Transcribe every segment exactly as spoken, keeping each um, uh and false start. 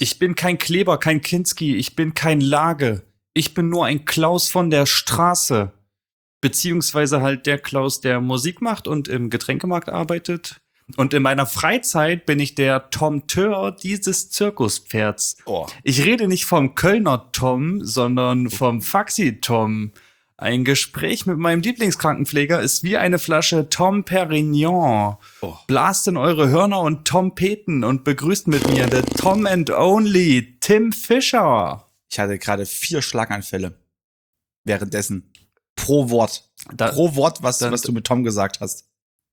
Ich bin kein Kleber, kein Kinski, ich bin kein Lage. Ich bin nur ein Klaus von der Straße. Beziehungsweise halt der Klaus, der Musik macht und im Getränkemarkt arbeitet. Und in meiner Freizeit bin ich der Tom Tör dieses Zirkuspferds. Oh. Ich rede nicht vom Kölner Tom, sondern vom Faxi-Tom. Ein Gespräch mit meinem Lieblingskrankenpfleger ist wie eine Flasche Tom Perignon. Oh. Blast in eure Hörner und Trompeten und begrüßt mit mir der Tom and Only Tim Fischer. Ich hatte gerade vier Schlaganfälle. Währenddessen. Pro Wort. Da, Pro Wort, was, dann, was du mit Tom gesagt hast.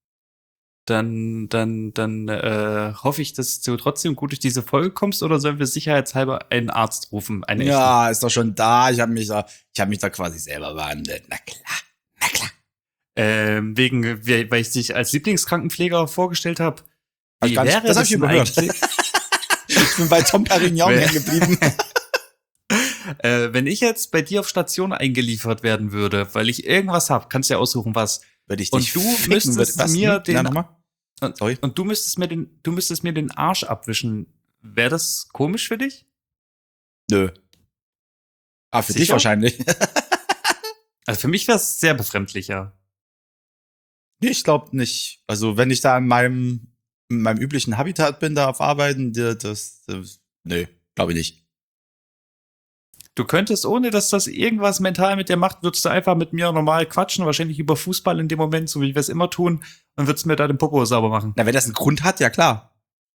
Dann, dann, dann äh, hoffe ich, dass du trotzdem gut durch diese Folge kommst, oder sollen wir sicherheitshalber einen Arzt rufen? Einen Ja, echten? ist doch schon da. Ich habe mich da, ich habe mich da quasi selber behandelt. Na klar, na klar. Ähm, wegen, weil ich dich als Lieblingskrankenpfleger vorgestellt habe. Hab ich gar nicht- das hab ich überhört. Ich bin bei Tom Perignon hängen geblieben. Äh, wenn ich jetzt bei dir auf Station eingeliefert werden würde, weil ich irgendwas hab, kannst du ja aussuchen, was. Würde ich Und dich du ficken, müsstest würd- was? mir Hm? den- Ja, nochmal? Und, Sorry. und du müsstest mir den, du müsstest mir den Arsch abwischen. Wäre das komisch für dich? Nö. Ah, für dich Sicher? wahrscheinlich. Also für mich wäre es sehr befremdlicher. Nee, ich glaube nicht. Also, wenn ich da in meinem, in meinem üblichen Habitat bin, da auf Arbeiten, das, das, das nö, glaube ich nicht. Du könntest, ohne dass das irgendwas mental mit dir macht, würdest du einfach mit mir normal quatschen, wahrscheinlich über Fußball in dem Moment, so wie wir es immer tun, und würdest mir da den Popo sauber machen. Na, wenn das einen Grund hat, ja klar.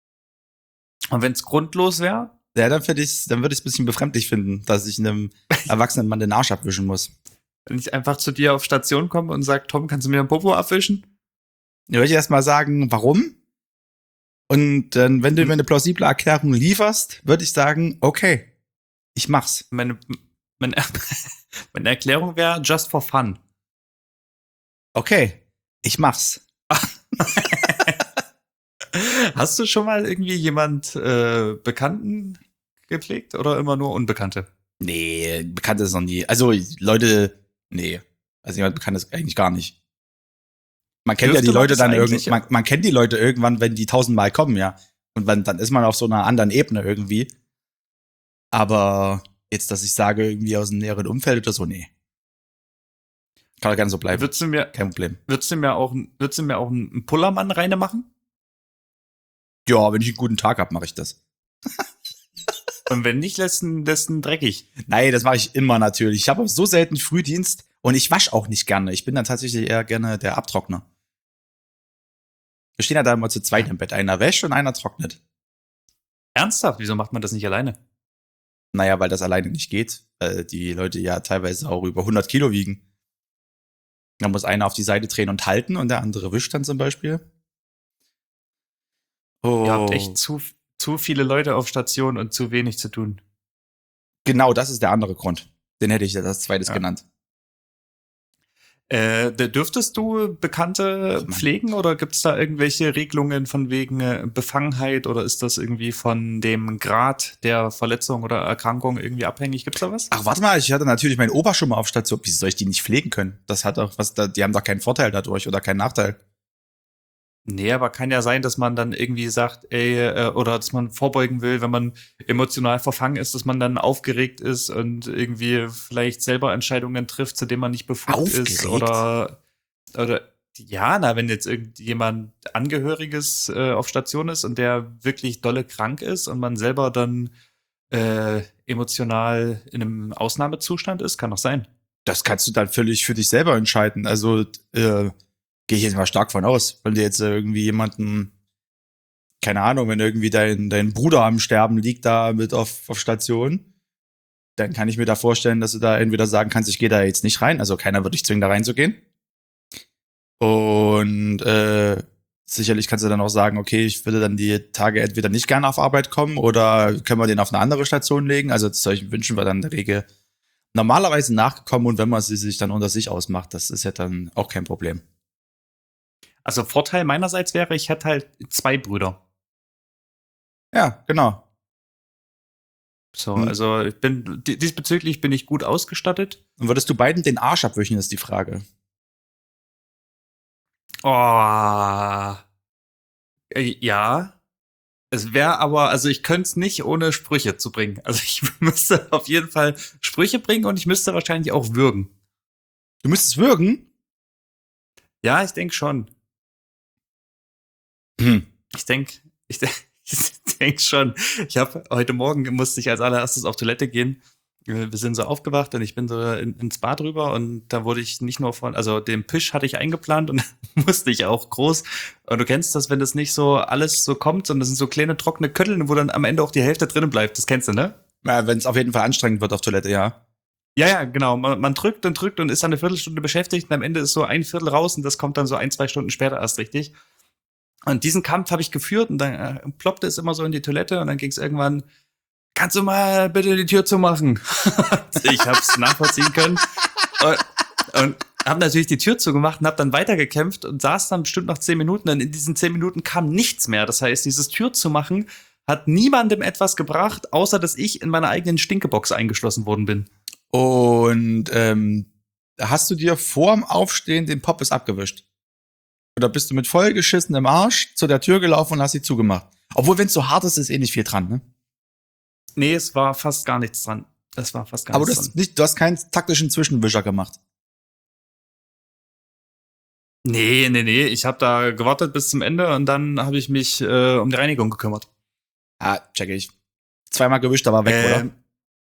Und wenn es grundlos wäre, Ja, dann würde ich dann würde ich es ein bisschen befremdlich finden, dass ich einem erwachsenen Mann den Arsch abwischen muss. wenn ich einfach zu dir auf Station komme und sag, Tom, kannst du mir den Popo abwischen? Dann würde ich erstmal sagen, warum? Und dann, wenn du mir eine plausible Erklärung lieferst, würde ich sagen, okay, ich mach's. Meine, meine, meine Erklärung wäre just for fun. Okay, ich mach's. Hast du schon mal irgendwie jemand äh, Bekannten gepflegt oder immer nur Unbekannte? Nee, bekannt ist noch nie. Also, Leute, nee. Also jemand bekannt ist eigentlich gar nicht. Man kennt Dürfte ja die man Leute das dann eigentlich, irgendwann, ja? man, man kennt die Leute irgendwann, wenn die tausendmal kommen, ja. Und wenn, dann ist man auf so einer anderen Ebene irgendwie. Aber jetzt, dass ich sage, irgendwie aus dem näheren Umfeld oder so, nee. Kann doch gerne so bleiben. Würdest du mir, Kein Problem. würdest du mir auch, würdest du mir auch einen Pullermann reine machen? Ja, wenn ich einen guten Tag hab, mache ich das. Und wenn nicht, lässt ihn, lässt ihn dreckig. Nein, das mache ich immer natürlich. Ich habe so selten Frühdienst und ich wasche auch nicht gerne. Ich bin dann tatsächlich eher gerne der Abtrockner. Wir stehen ja da immer zu zweit im Bett. Einer wäscht und einer trocknet. Ernsthaft? Wieso macht man das nicht alleine? Naja, weil das alleine nicht geht. Weil die Leute ja teilweise auch über hundert Kilo wiegen. Da muss einer auf die Seite drehen und halten und der andere wischt dann zum Beispiel. Oh, Ihr habt echt zu, zu viele Leute auf Station und zu wenig zu tun. genau, das ist der andere Grund. Den hätte ich als zweites Ja. genannt. Äh, d- dürftest du Bekannte Oh Mann. pflegen oder gibt's da irgendwelche Regelungen von wegen äh, Befangenheit oder ist das irgendwie von dem Grad der Verletzung oder Erkrankung irgendwie abhängig? Gibt's da was? Ach, warte mal, ich hatte natürlich meinen Opa schon mal auf Station. Wieso soll ich die nicht pflegen können? Das hat doch was, da, die haben doch keinen Vorteil dadurch oder keinen Nachteil. Nee, aber kann ja sein, dass man dann irgendwie sagt, ey, äh, oder dass man vorbeugen will, wenn man emotional verfangen ist, dass man dann aufgeregt ist und irgendwie vielleicht selber Entscheidungen trifft, zu denen man nicht befugt Aufgeregt? ist. Oder, oder ja, na, wenn jetzt irgendjemand Angehöriges äh, auf Station ist und der wirklich dolle krank ist und man selber dann äh, emotional in einem Ausnahmezustand ist, kann doch sein. Das kannst du dann völlig für dich selber entscheiden. Also, äh, gehe ich jetzt mal stark von aus. Wenn dir jetzt äh, irgendwie jemanden, keine Ahnung, wenn irgendwie dein, dein Bruder am Sterben liegt da mit auf, auf Station, dann kann ich mir da vorstellen, dass du da entweder sagen kannst, ich gehe da jetzt nicht rein. Also keiner wird dich zwingen, da reinzugehen. Und äh, sicherlich kannst du dann auch sagen, okay, ich würde dann die Tage entweder nicht gerne auf Arbeit kommen oder können wir den auf eine andere Station legen. Also zu solchen Wünschen wir dann in der Regel normalerweise nachgekommen und wenn man sie sich dann unter sich ausmacht, das ist ja dann auch kein Problem. Also Vorteil meinerseits wäre, ich hätte halt zwei Brüder. Ja, genau. So, Hm. also ich bin di- diesbezüglich bin ich gut ausgestattet. Und würdest du beiden den Arsch abwischen, ist die Frage. Oh. Äh, ja. Es wäre aber, also ich könnte es nicht ohne Sprüche zu bringen. Also ich müsste auf jeden Fall Sprüche bringen und ich müsste wahrscheinlich auch würgen. Du müsstest würgen? Ja, ich denke schon. Hm. Ich denke, ich denke ich denk schon. Ich habe heute Morgen musste ich als allererstes auf Toilette gehen. Wir sind so aufgewacht und ich bin so in, ins Bad rüber und da wurde ich nicht nur von, also den Pisch hatte ich eingeplant und musste ich auch groß. Und du kennst das, wenn das nicht so alles so kommt, sondern das sind so kleine trockene Kötteln, wo dann am Ende auch die Hälfte drinnen bleibt. Das kennst du, ne? Ja, wenn es auf jeden Fall anstrengend wird auf Toilette, ja. Ja, ja, genau. Man, man drückt und drückt und ist dann eine Viertelstunde beschäftigt und am Ende ist so ein Viertel raus und das kommt dann so ein, zwei Stunden später erst richtig. Und diesen Kampf habe ich geführt und dann äh, ploppte es immer so in die Toilette und dann ging es irgendwann, kannst du mal bitte die Tür zumachen? Ich habe es nachvollziehen können und, und habe natürlich die Tür zugemacht und habe dann weitergekämpft und saß dann bestimmt noch zehn Minuten und in diesen zehn Minuten kam nichts mehr. Das heißt, dieses Tür zumachen hat niemandem etwas gebracht, außer dass ich in meiner eigenen Stinkebox eingeschlossen worden bin. Und ähm, hast du dir vorm Aufstehen den Poppes abgewischt? Oder bist du mit vollgeschissenem Arsch zu der Tür gelaufen und hast sie zugemacht? Obwohl, wenn es so hart ist, ist eh nicht viel dran, ne? Nee, es war fast gar nichts dran. Es war fast gar Aber du nichts hast, dran. nicht, du hast keinen taktischen Zwischenwischer gemacht. Nee, nee, nee. Ich habe da gewartet bis zum Ende und dann habe ich mich äh, um die Reinigung gekümmert. Ah, check ich. Zweimal gewischt, aber weg, Ähm, oder?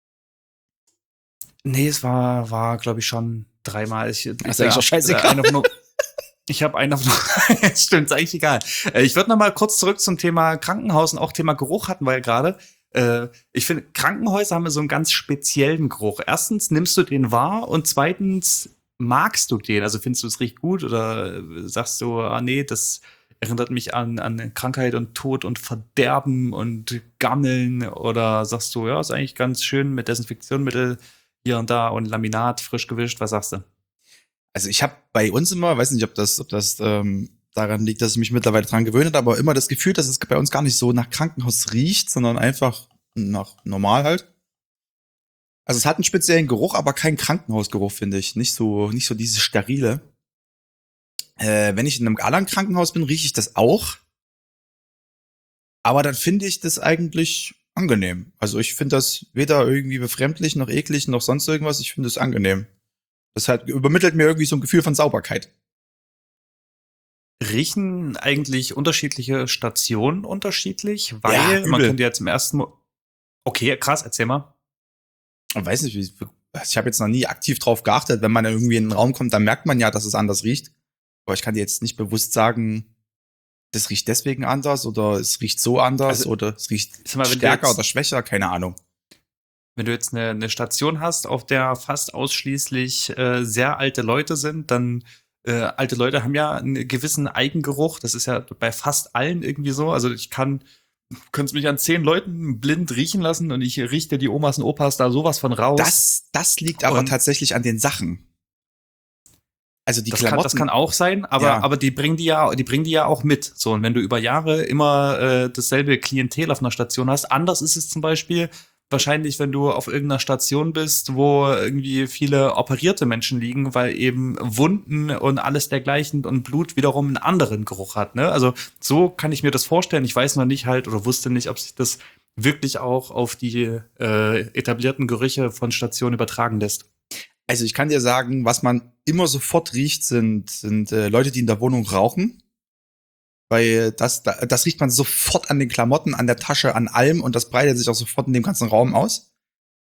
Nee, es war, war glaube ich, schon dreimal. Ich, ich, Ist eigentlich doch scheißegal. Einen auf nur, ich habe einen auf nur, stimmt, ist eigentlich egal. Äh, Ich würde noch mal kurz zurück zum Thema Krankenhaus und auch Thema Geruch hatten wir ja gerade. Äh, ich finde, Krankenhäuser haben so einen ganz speziellen Geruch. Erstens nimmst du den wahr und zweitens magst du den. Also findest du es riecht gut oder äh, sagst du, ah nee, das erinnert mich an, an Krankheit und Tod und Verderben und Gammeln oder sagst du, ja, ist eigentlich ganz schön mit Desinfektionsmittel hier und da und Laminat frisch gewischt. Was sagst du? Also ich habe bei uns immer, weiß nicht, ob das, ob das ähm, daran liegt, dass ich mich mittlerweile dran gewöhnt habe, aber immer das Gefühl, dass es bei uns gar nicht so nach Krankenhaus riecht, sondern einfach nach normal halt. Also es hat einen speziellen Geruch, aber keinen Krankenhausgeruch, finde ich. Nicht so, nicht so dieses sterile. Äh, wenn ich in einem anderen Krankenhaus bin, rieche ich das auch. Aber dann finde ich das eigentlich angenehm. Also ich finde das weder irgendwie befremdlich, noch eklig, noch sonst irgendwas. Ich finde es angenehm. Das halt übermittelt mir irgendwie so ein Gefühl von Sauberkeit. Riechen eigentlich unterschiedliche Stationen unterschiedlich? Weil Ja, man übel. könnte ja zum ersten Mal. Okay, krass, erzähl mal. Ich weiß nicht, wie, ich habe jetzt noch nie aktiv drauf geachtet. Wenn man irgendwie in den Raum kommt, dann merkt man ja, dass es anders riecht. Aber ich kann dir jetzt nicht bewusst sagen, das riecht deswegen anders oder es riecht so anders Also, oder es riecht sag mal, wenn du stärker jetzt- oder schwächer, keine Ahnung. Wenn du jetzt eine, eine Station hast, auf der fast ausschließlich äh, sehr alte Leute sind, dann äh, alte Leute haben ja einen gewissen Eigengeruch. Das ist ja bei fast allen irgendwie so. Also ich kann, du kannst mich an zehn Leuten blind riechen lassen und ich rieche die Omas und Opas da sowas von raus. Das, das liegt aber Und- tatsächlich an den Sachen. Also die das, kann, Klamotten. das kann auch sein, aber, Ja. aber die bringen die ja, die bringen die ja auch mit. So, und wenn du über Jahre immer äh, dasselbe Klientel auf einer Station hast, anders ist es zum Beispiel wahrscheinlich, wenn du auf irgendeiner Station bist, wo irgendwie viele operierte Menschen liegen, weil eben Wunden und alles dergleichen und Blut wiederum einen anderen Geruch hat. Ne? Also so kann ich mir das vorstellen. Ich weiß noch nicht halt oder wusste nicht, ob sich das wirklich auch auf die äh, etablierten Gerüche von Stationen übertragen lässt. Also ich kann dir sagen, was man immer sofort riecht, sind, sind äh, Leute, die in der Wohnung rauchen. Weil das, da- das riecht man sofort an den Klamotten, an der Tasche, an allem und das breitet sich auch sofort in dem ganzen Raum aus.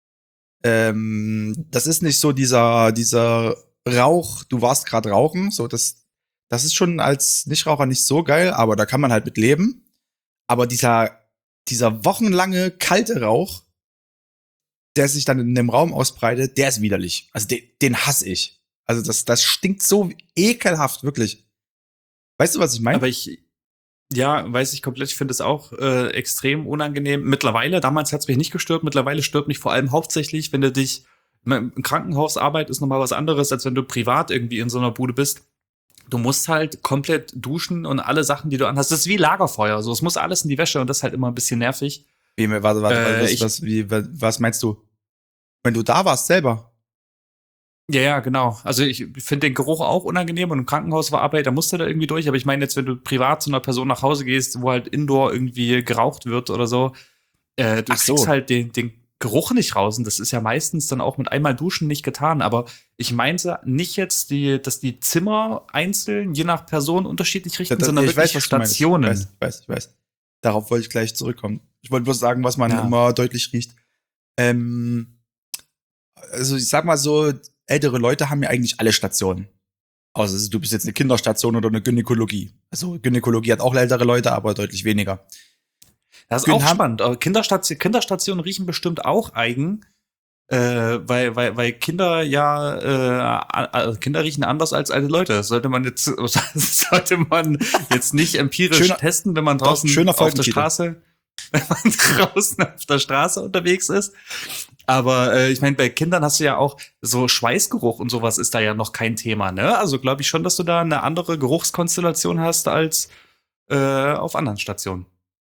Ähm, das ist nicht so dieser, dieser Rauch, du warst gerade rauchen, so das, das ist schon als Nichtraucher nicht so geil, aber da kann man halt mit leben. Aber dieser, dieser wochenlange kalte Rauch, der sich dann in dem Raum ausbreitet, der ist widerlich. Also den, den hasse ich. Also das, das stinkt so ekelhaft, wirklich. Weißt du, was ich meine? Aber ich, ja, weiß ich komplett. Ich finde es auch äh, extrem unangenehm. Mittlerweile, damals hat es mich nicht gestört. Mittlerweile stört mich vor allem hauptsächlich, wenn du dich im Krankenhausarbeit ist nochmal was anderes, als wenn du privat irgendwie in so einer Bude bist. Du musst halt komplett duschen und alle Sachen, die du anhast, das ist wie Lagerfeuer. So, es muss alles in die Wäsche und das ist halt immer ein bisschen nervig. Wie, warte, warte, Äh, was, ich- was, wie, was meinst du? Wenn du da warst selber? Ja, ja, genau. Also ich finde den Geruch auch unangenehm und im Krankenhaus war Arbeit, da musst du da irgendwie durch. Aber ich meine jetzt, wenn du privat zu einer Person nach Hause gehst, wo halt indoor irgendwie geraucht wird oder so, äh, du Ach kriegst so. halt den, den Geruch nicht raus. Und das ist ja meistens dann auch mit einmal Duschen nicht getan. Aber ich meinte nicht jetzt, die, dass die Zimmer einzeln, je nach Person unterschiedlich Da- richten, da- sondern Ich wirklich weiß, was du meinst. Ich Stationen. weiß, ich weiß, ich weiß. Darauf wollte ich gleich zurückkommen. Ich wollte bloß sagen, was man Ja. immer deutlich riecht. Ähm, also ich sag mal so, ältere Leute haben ja eigentlich alle Stationen. Außer du bist jetzt eine Kinderstation oder eine Gynäkologie. Also Gynäkologie hat auch ältere Leute, aber deutlich weniger. Das ist Gyn auch haben, spannend. Aber Kinderstation, Kinderstationen riechen bestimmt auch eigen. Äh, weil, weil, weil Kinder ja, äh, a- Kinder riechen anders als alte Leute. Das sollte man jetzt, sollte man jetzt nicht empirisch Schöner- testen, wenn man draußen doch, schöner auf der Folgentitel. Straße, wenn man draußen auf der Straße unterwegs ist. Aber äh, ich meine, bei Kindern hast du ja auch so Schweißgeruch und sowas ist da ja noch kein Thema, ne? Also glaube ich schon, dass du da eine andere Geruchskonstellation hast als äh, auf anderen Stationen.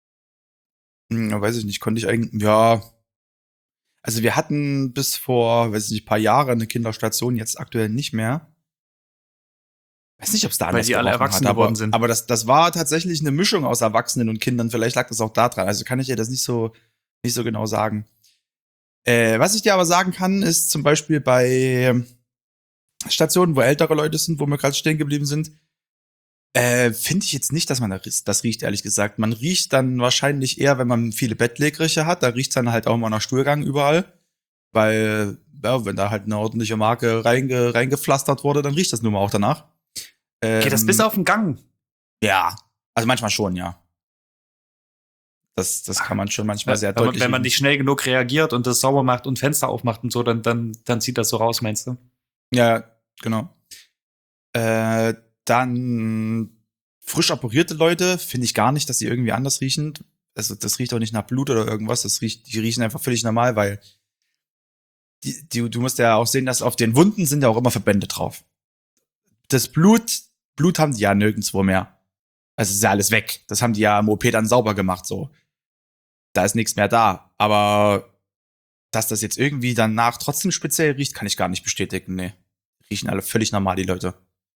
Hm, weiß ich nicht, konnte ich eigentlich, ja. Also wir hatten bis vor, weiß ich nicht, paar Jahre eine Kinderstation, jetzt aktuell nicht mehr. Weiß nicht, ob es da Weil anders die alle gerochen erwachsen hat, aber, geworden sind. aber das, das war tatsächlich eine Mischung aus Erwachsenen und Kindern. Vielleicht lag das auch da dran. Also kann ich dir das nicht so, nicht so genau sagen. Äh, was ich dir aber sagen kann, ist zum Beispiel bei Stationen, wo ältere Leute sind, wo wir gerade stehen geblieben sind, äh, finde ich jetzt nicht, dass man das, das riecht, ehrlich gesagt. Man riecht dann wahrscheinlich eher, wenn man viele Bettlägerige hat, da riecht dann halt auch immer nach Stuhlgang überall. Weil, ja, wenn da halt eine ordentliche Marke reinge, reingepflastert wurde, dann riecht das nun mal auch danach. Ähm, Geht das bis auf den Gang? Ja, also manchmal schon, ja. Das, das kann man schon manchmal sehr wenn, man, deutlich. wenn man nicht schnell genug reagiert und das sauber macht und Fenster aufmacht und so, dann, dann, dann zieht das so raus, meinst du? Ja, genau. Äh, dann frisch operierte Leute finde ich gar nicht, dass sie irgendwie anders riechen. Also das riecht auch nicht nach Blut oder irgendwas. Das riecht, die riechen einfach völlig normal, weil die, die, du musst ja auch sehen, dass auf den Wunden sind ja auch immer Verbände drauf. Das Blut, Blut haben die ja nirgendwo mehr. Also ist ja alles weg. Das haben die ja im O P dann sauber gemacht, so. Da ist nichts mehr da. Aber dass das jetzt irgendwie danach trotzdem speziell riecht, kann ich gar nicht bestätigen. Nee. Riechen alle völlig normal, die Leute.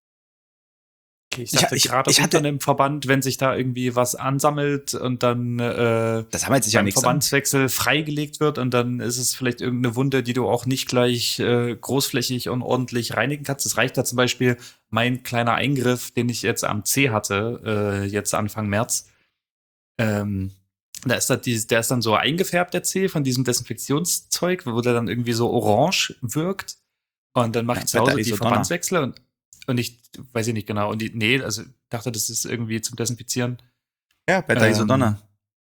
Okay, ich Ich- dachte ich- gerade ich unter hatte- einem Verband, wenn sich da irgendwie was ansammelt und dann äh, Das haben wir jetzt ja beim nichts an. Verbandswechsel freigelegt wird und dann ist es vielleicht irgendeine Wunde, die du auch nicht gleich äh, großflächig und ordentlich reinigen kannst. Es reicht da zum Beispiel mein kleiner Eingriff, den ich jetzt am C hatte, äh, jetzt Anfang März. Ähm, da ist das, die, der ist dann so eingefärbt, der C, von diesem Desinfektionszeug, wo der dann irgendwie so orange wirkt. Und dann mache Ja, ich zu Hause Beta die Isodonna. Verbandswechsel und, und ich weiß ich nicht genau. Und die, nee, also ich dachte, das ist irgendwie zum Desinfizieren. Ja, Beta Isodonna. Ähm,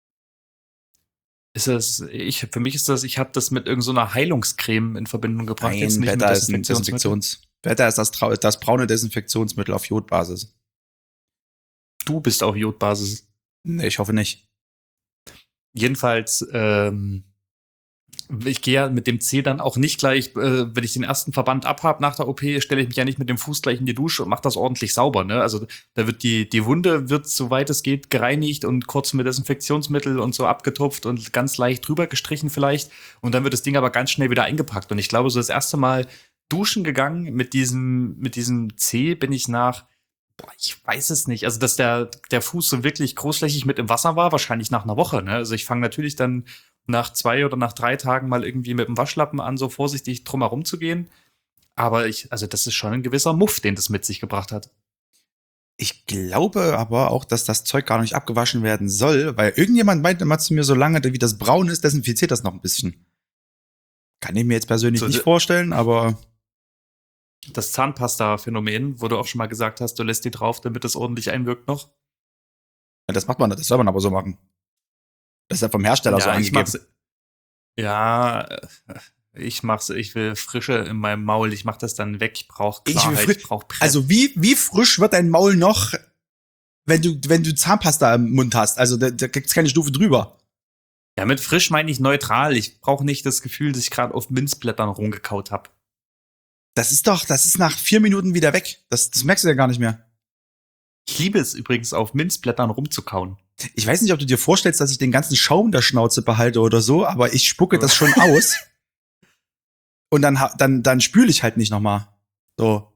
Ist das, ich, für mich ist das, ich habe das mit irgendeiner so Heilungscreme in Verbindung gebracht, jetzt Nein, nicht Beta mit ist ein Desinfektionsmittel. Desinfektions. Beta ist das, trau- das braune Desinfektionsmittel auf Jodbasis. Du bist auf Jodbasis. Nee, ich hoffe nicht. Jedenfalls, ähm, ich gehe ja mit dem C dann auch nicht gleich, äh, wenn ich den ersten Verband abhab nach der O P, stelle ich mich ja nicht mit dem Fuß gleich in die Dusche und mache das ordentlich sauber. Ne? Also da wird die, die Wunde wird, soweit es geht, gereinigt und kurz mit Desinfektionsmittel und so abgetupft und ganz leicht drüber gestrichen vielleicht. Und dann wird das Ding aber ganz schnell wieder eingepackt. Und ich glaube, so das erste Mal duschen gegangen mit diesem, mit diesem C bin ich nach, boah, ich weiß es nicht. Also, dass der, der Fuß so wirklich großflächig mit im Wasser war, wahrscheinlich nach einer Woche. Ne? Also ich fange natürlich dann nach zwei oder nach drei Tagen mal irgendwie mit dem Waschlappen an, so vorsichtig drum herum zu gehen. Aber ich, also das ist schon ein gewisser Muff, den das mit sich gebracht hat. Ich glaube aber auch, dass das Zeug gar nicht abgewaschen werden soll, weil irgendjemand meinte mal zu mir, solange wie das braun ist, desinfiziert das noch ein bisschen. Kann ich mir jetzt persönlich So, nicht d- vorstellen, aber Das Zahnpasta-Phänomen, wo du auch schon mal gesagt hast, du lässt die drauf, damit es ordentlich einwirkt noch. das macht man, das soll man aber so machen. Das ist ja vom Hersteller so Ja, ich angegeben. mach's. Ja, äh, ich mach's, ich will Frische in meinem Maul, ich mach das dann weg, ich brauch Ich will Klarheit, fri- ich brauch Prep. Also wie, wie frisch wird dein Maul noch, wenn du, wenn du Zahnpasta im Mund hast? Also da, da gibt's keine Stufe drüber. Ja, mit frisch meine ich neutral. Ich brauche nicht das Gefühl, dass ich gerade auf Minzblättern rumgekaut habe. Das ist doch, das ist nach vier Minuten wieder weg. Das, das merkst du ja gar nicht mehr. Ich liebe es übrigens, auf Minzblättern rumzukauen. Ich weiß nicht, ob du dir vorstellst, dass ich den ganzen Schaum der Schnauze behalte oder so, aber ich spucke das schon aus. und dann, ha- dann, dann spüle ich halt nicht nochmal. So.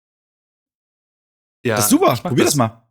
Ja, Das ist super, ich mag probier das mal.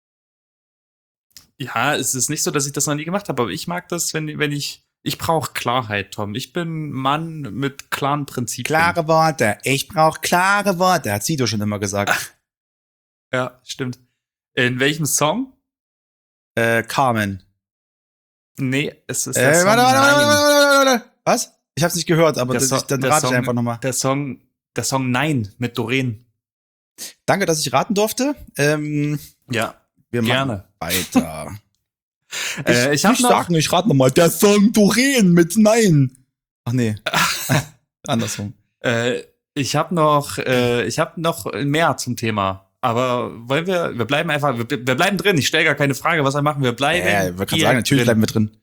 Ja, es ist nicht so, dass ich das noch nie gemacht habe, aber ich mag das, wenn, wenn ich, ich brauche Klarheit, Tom. Ich bin ein Mann mit klaren Prinzipien. Klare Worte, ich brauche klare Worte, hat Sido schon immer gesagt. Ja, stimmt. In welchem Song? Äh, Carmen. Nee, es ist der Äh, Song warte, warte, warte, Nein. warte, warte, warte. Was? Ich hab's nicht gehört, aber Der das, So- ich, dann der rate Song, ich einfach nochmal. Der Song, der Song Nein mit Doreen. Danke, dass ich raten durfte. Ähm, Ja, wir gerne. machen weiter. Äh, ich hab nicht noch- sagen, ich rate nochmal. Der Song Doreen mit Nein. Ach nee. Andersrum. Äh, ich habe noch, äh, ich habe noch mehr zum Thema. Aber wollen wir, wir bleiben einfach, wir, wir bleiben drin. Ich stelle gar keine Frage, was wir machen. Wir bleiben. Ja, ich wollte gerade hier sagen, natürlich drin. bleiben wir drin.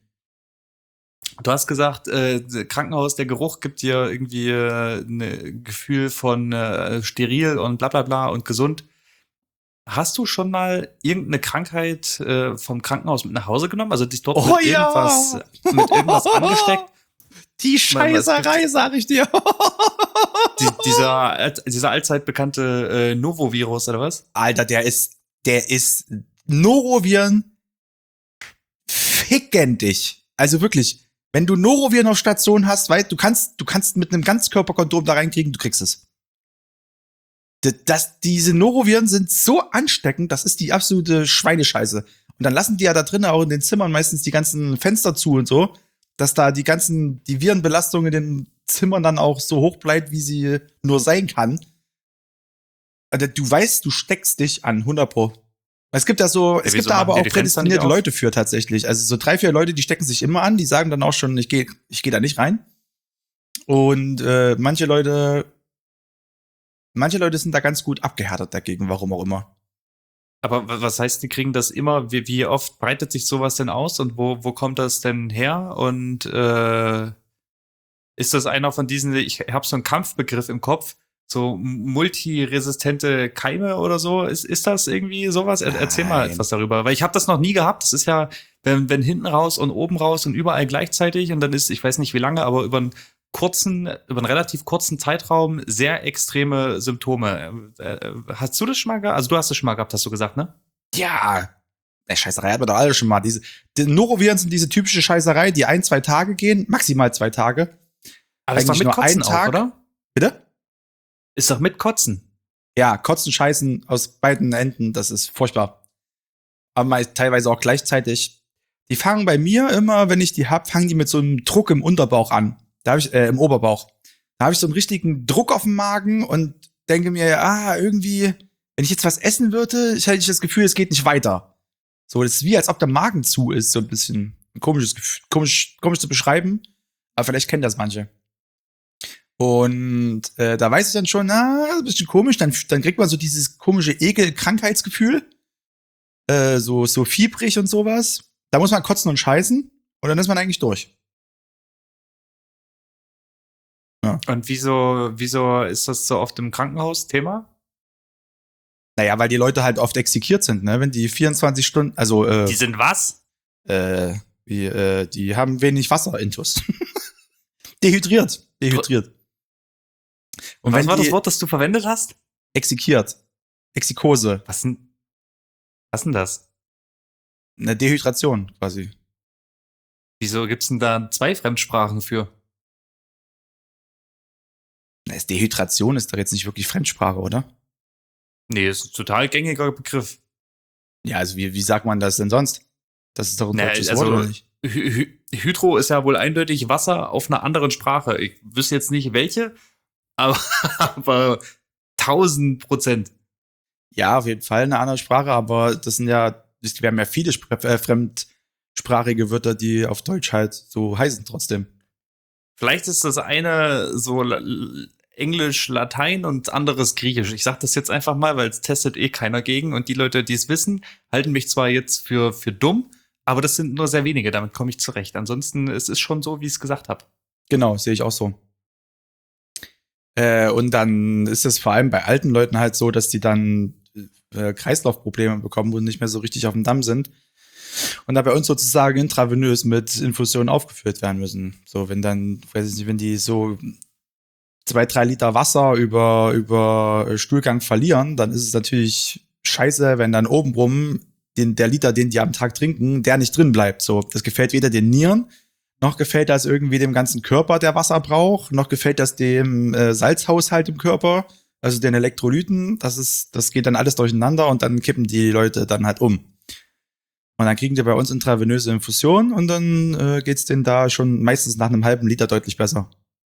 Du hast gesagt, äh, Krankenhaus, der Geruch gibt dir irgendwie äh, ein Gefühl von äh, steril und bla bla bla und gesund. Hast du schon mal irgendeine Krankheit äh, vom Krankenhaus mit nach Hause genommen? Also dich dort Oh mit, ja! irgendwas, mit irgendwas angesteckt? Die Scheißerei, sag ich dir. Die, dieser, alt- dieser allzeit bekannte äh, Novovirus oder was? Alter, der ist, der ist Noroviren ficken dich. Also wirklich, wenn du Noroviren auf Station hast, weißt du, kannst, du kannst mit einem Ganzkörperkondom da reinkriegen, du kriegst es. D- Das, diese Noroviren sind so ansteckend, das ist die absolute Schweinescheiße. Und dann lassen die ja da drinnen auch in den Zimmern meistens die ganzen Fenster zu und so, dass da die ganzen, die Virenbelastung in den Zimmern dann auch so hoch bleibt, wie sie nur sein kann. Also du weißt, du steckst dich an, hundert Pro. Es gibt ja so, es wieso gibt da aber machen die auch die Fenster nicht prädestinierte auf? Leute für tatsächlich. Also so drei, vier Leute, die stecken sich immer an, die sagen dann auch schon, ich gehe ich geh da nicht rein. Und äh, manche Leute, manche Leute sind da ganz gut abgehärtet dagegen, warum auch immer. Aber wa- was heißt, die kriegen das immer? Wie, wie oft breitet sich sowas denn aus und wo, wo kommt das denn her? Und äh, ist das einer von diesen, ich habe so einen Kampfbegriff im Kopf, so multiresistente Keime oder so? Ist, ist das irgendwie sowas? Er, erzähl mal Nein. etwas darüber, weil ich habe das noch nie gehabt. Das ist ja, wenn, wenn hinten raus und oben raus und überall gleichzeitig und dann ist, ich weiß nicht wie lange, aber über einen kurzen, über einen relativ kurzen Zeitraum sehr extreme Symptome. Äh, äh, hast du das schon mal gehabt? Also du hast das schon mal gehabt, hast du gesagt, ne? Ja. Der Scheißerei hat man doch alle schon mal. Diese, die Noroviren sind diese typische Scheißerei, die ein, zwei Tage gehen, maximal zwei Tage. Aber ist doch Eigentlich mit nur Kotzen einen auch, Tag. oder? Bitte? Ist doch mit Kotzen. Ja, kotzen, scheißen aus beiden Enden, das ist furchtbar. Aber meist, teilweise auch gleichzeitig. Die fangen bei mir immer, wenn ich die hab, fangen die mit so einem Druck im Unterbauch an. Da habe ich, äh, im Oberbauch. Da habe ich so einen richtigen Druck auf dem Magen und denke mir, ah, irgendwie, wenn ich jetzt was essen würde, ich hätte ich das Gefühl, es geht nicht weiter. So, das ist wie, als ob der Magen zu ist, so ein bisschen ein komisches Gefühl, komisch, komisch zu beschreiben. Aber vielleicht kennen das manche. Und äh, da weiß ich dann schon, na, das ist ein bisschen komisch. Dann, dann kriegt man so dieses komische Ekel-Krankheitsgefühl. Äh, so, so fiebrig und sowas. Da muss man kotzen und scheißen. Und dann ist man eigentlich durch. Und wieso, wieso ist das so oft im Krankenhaus Thema? Naja, weil die Leute halt oft exekiert sind, ne? Wenn die vierundzwanzig Stunden, also, äh, Die sind was? äh, wie, äh, die haben wenig Wasser intus. Dehydriert. Dehydriert. Und Was wenn war die das Wort, das du verwendet hast? exekiert. Exikose. Was denn, was denn das? Eine Dehydration quasi. Wieso gibt's denn da zwei Fremdsprachen für? Na, ist Dehydration ist doch jetzt nicht wirklich Fremdsprache, oder? Nee, ist ein total gängiger Begriff. Ja, also wie, wie sagt man das denn sonst? Das ist doch ein Naja, deutsches also- Wort, oder nicht? Hy Hy Hydro ist ja wohl eindeutig Wasser auf einer anderen Sprache. Ich wüsste jetzt nicht welche, aber, aber tausend Prozent. Ja, auf jeden Fall eine andere Sprache, aber das sind ja, es wir haben ja viele Spr äh, fremdsprachige Wörter, die auf Deutsch halt so heißen trotzdem. Vielleicht ist das eine so La- L- Englisch, Latein und anderes Griechisch. Ich sag das jetzt einfach mal, weil es testet eh keiner gegen und die Leute, die es wissen, halten mich zwar jetzt für, für dumm, aber das sind nur sehr wenige, damit komme ich zurecht. Ansonsten, es ist schon so, wie ich es gesagt habe. Genau, sehe ich auch so. Äh, und dann ist es vor allem bei alten Leuten halt so, dass die dann äh, Kreislaufprobleme bekommen und nicht mehr so richtig auf dem Damm sind. Und da bei uns sozusagen intravenös mit Infusionen aufgeführt werden müssen. So, wenn dann, weiß ich nicht, wenn die so zwei, drei Liter Wasser über, über Stuhlgang verlieren, dann ist es natürlich scheiße, wenn dann obenrum den, der Liter, den die am Tag trinken, der nicht drin bleibt. So, das gefällt weder den Nieren, noch gefällt das irgendwie dem ganzen Körper, der Wasser braucht, noch gefällt das dem äh, Salzhaushalt im Körper, also den Elektrolyten. Das ist, das geht dann alles durcheinander und dann kippen die Leute dann halt um. Und dann kriegen die bei uns intravenöse Infusion und dann äh, geht's denen da schon meistens nach einem halben Liter deutlich besser.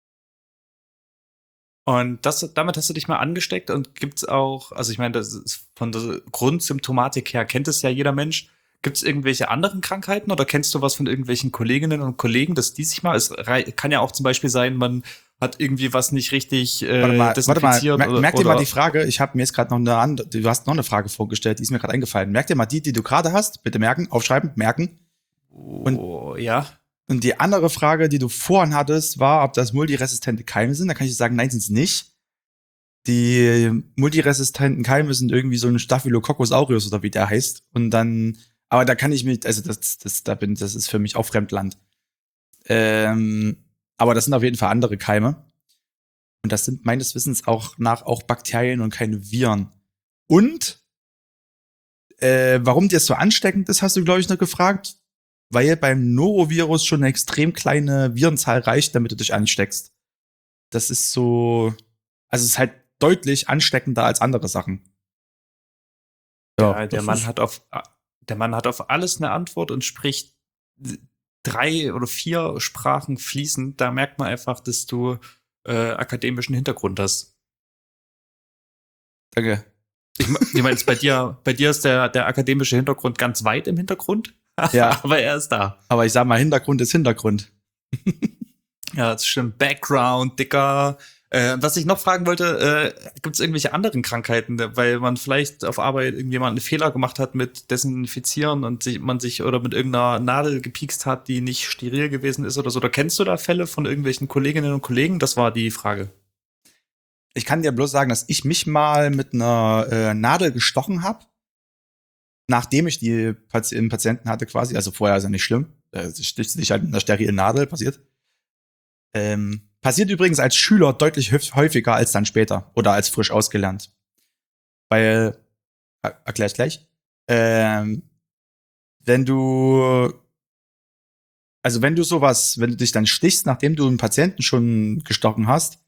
Und das, damit hast du dich mal angesteckt und gibt's auch, also ich meine, das ist von der Grundsymptomatik her kennt es ja jeder Mensch. Gibt's irgendwelche anderen Krankheiten oder kennst du was von irgendwelchen Kolleginnen und Kollegen, dass die sich mal, es rei- kann ja auch zum Beispiel sein, man hat irgendwie was nicht richtig äh, Warte mal, warte mal, desinfiziert. mer- oder, merk dir oder mal die Frage, ich habe mir jetzt gerade noch eine andere, du hast noch eine Frage vorgestellt, die ist mir gerade eingefallen. Merk dir mal die, die du gerade hast, bitte merken, aufschreiben, merken. oh, ja. Und die andere Frage, die du vorhin hattest, war, ob das multiresistente Keime sind. Da kann ich sagen, nein, sind es nicht. Die multiresistenten Keime sind irgendwie so ein Staphylococcus aureus oder wie der heißt. Und dann, aber da kann ich mich, also das, das, da bin, das ist für mich auch Fremdland. Ähm, aber das sind auf jeden Fall andere Keime. Und das sind meines Wissens auch nach auch Bakterien und keine Viren. Und äh, warum dir das so ansteckend ist, hast du, glaube ich, noch gefragt. Weil beim Norovirus schon eine extrem kleine Virenzahl reicht, damit du dich ansteckst. Das ist so, also es ist halt deutlich ansteckender als andere Sachen. Ja, der das Mann ist- hat auf der Mann hat auf alles eine Antwort und spricht drei oder vier Sprachen fließend. Da merkt man einfach, dass du äh, akademischen Hintergrund hast. Danke. Ich, me- ich meine, bei dir, bei dir ist der, der akademische Hintergrund ganz weit im Hintergrund. Ja. Aber er ist da. Aber ich sag mal, Hintergrund ist Hintergrund. Ja, das stimmt. Background, dicker. Äh, was ich noch fragen wollte, äh, gibt es irgendwelche anderen Krankheiten, weil man vielleicht auf Arbeit irgendjemand einen Fehler gemacht hat mit Desinfizieren und sich, man sich oder mit irgendeiner Nadel gepiekst hat, die nicht steril gewesen ist oder so? Oder kennst du da Fälle von irgendwelchen Kolleginnen und Kollegen? Das war die Frage. Ich kann dir bloß sagen, dass ich mich mal mit einer äh, Nadel gestochen habe, nachdem ich die Pati- im Patienten hatte quasi. Also vorher ist ja nicht schlimm. Äh, sticht sich halt mit einer sterilen Nadel, passiert. Ähm, passiert übrigens als Schüler deutlich häuf- häufiger als dann später oder als frisch ausgelernt. Weil, er, erklär ich gleich, ähm, wenn du, also wenn du sowas, wenn du dich dann stichst, nachdem du einen Patienten schon gestochen hast,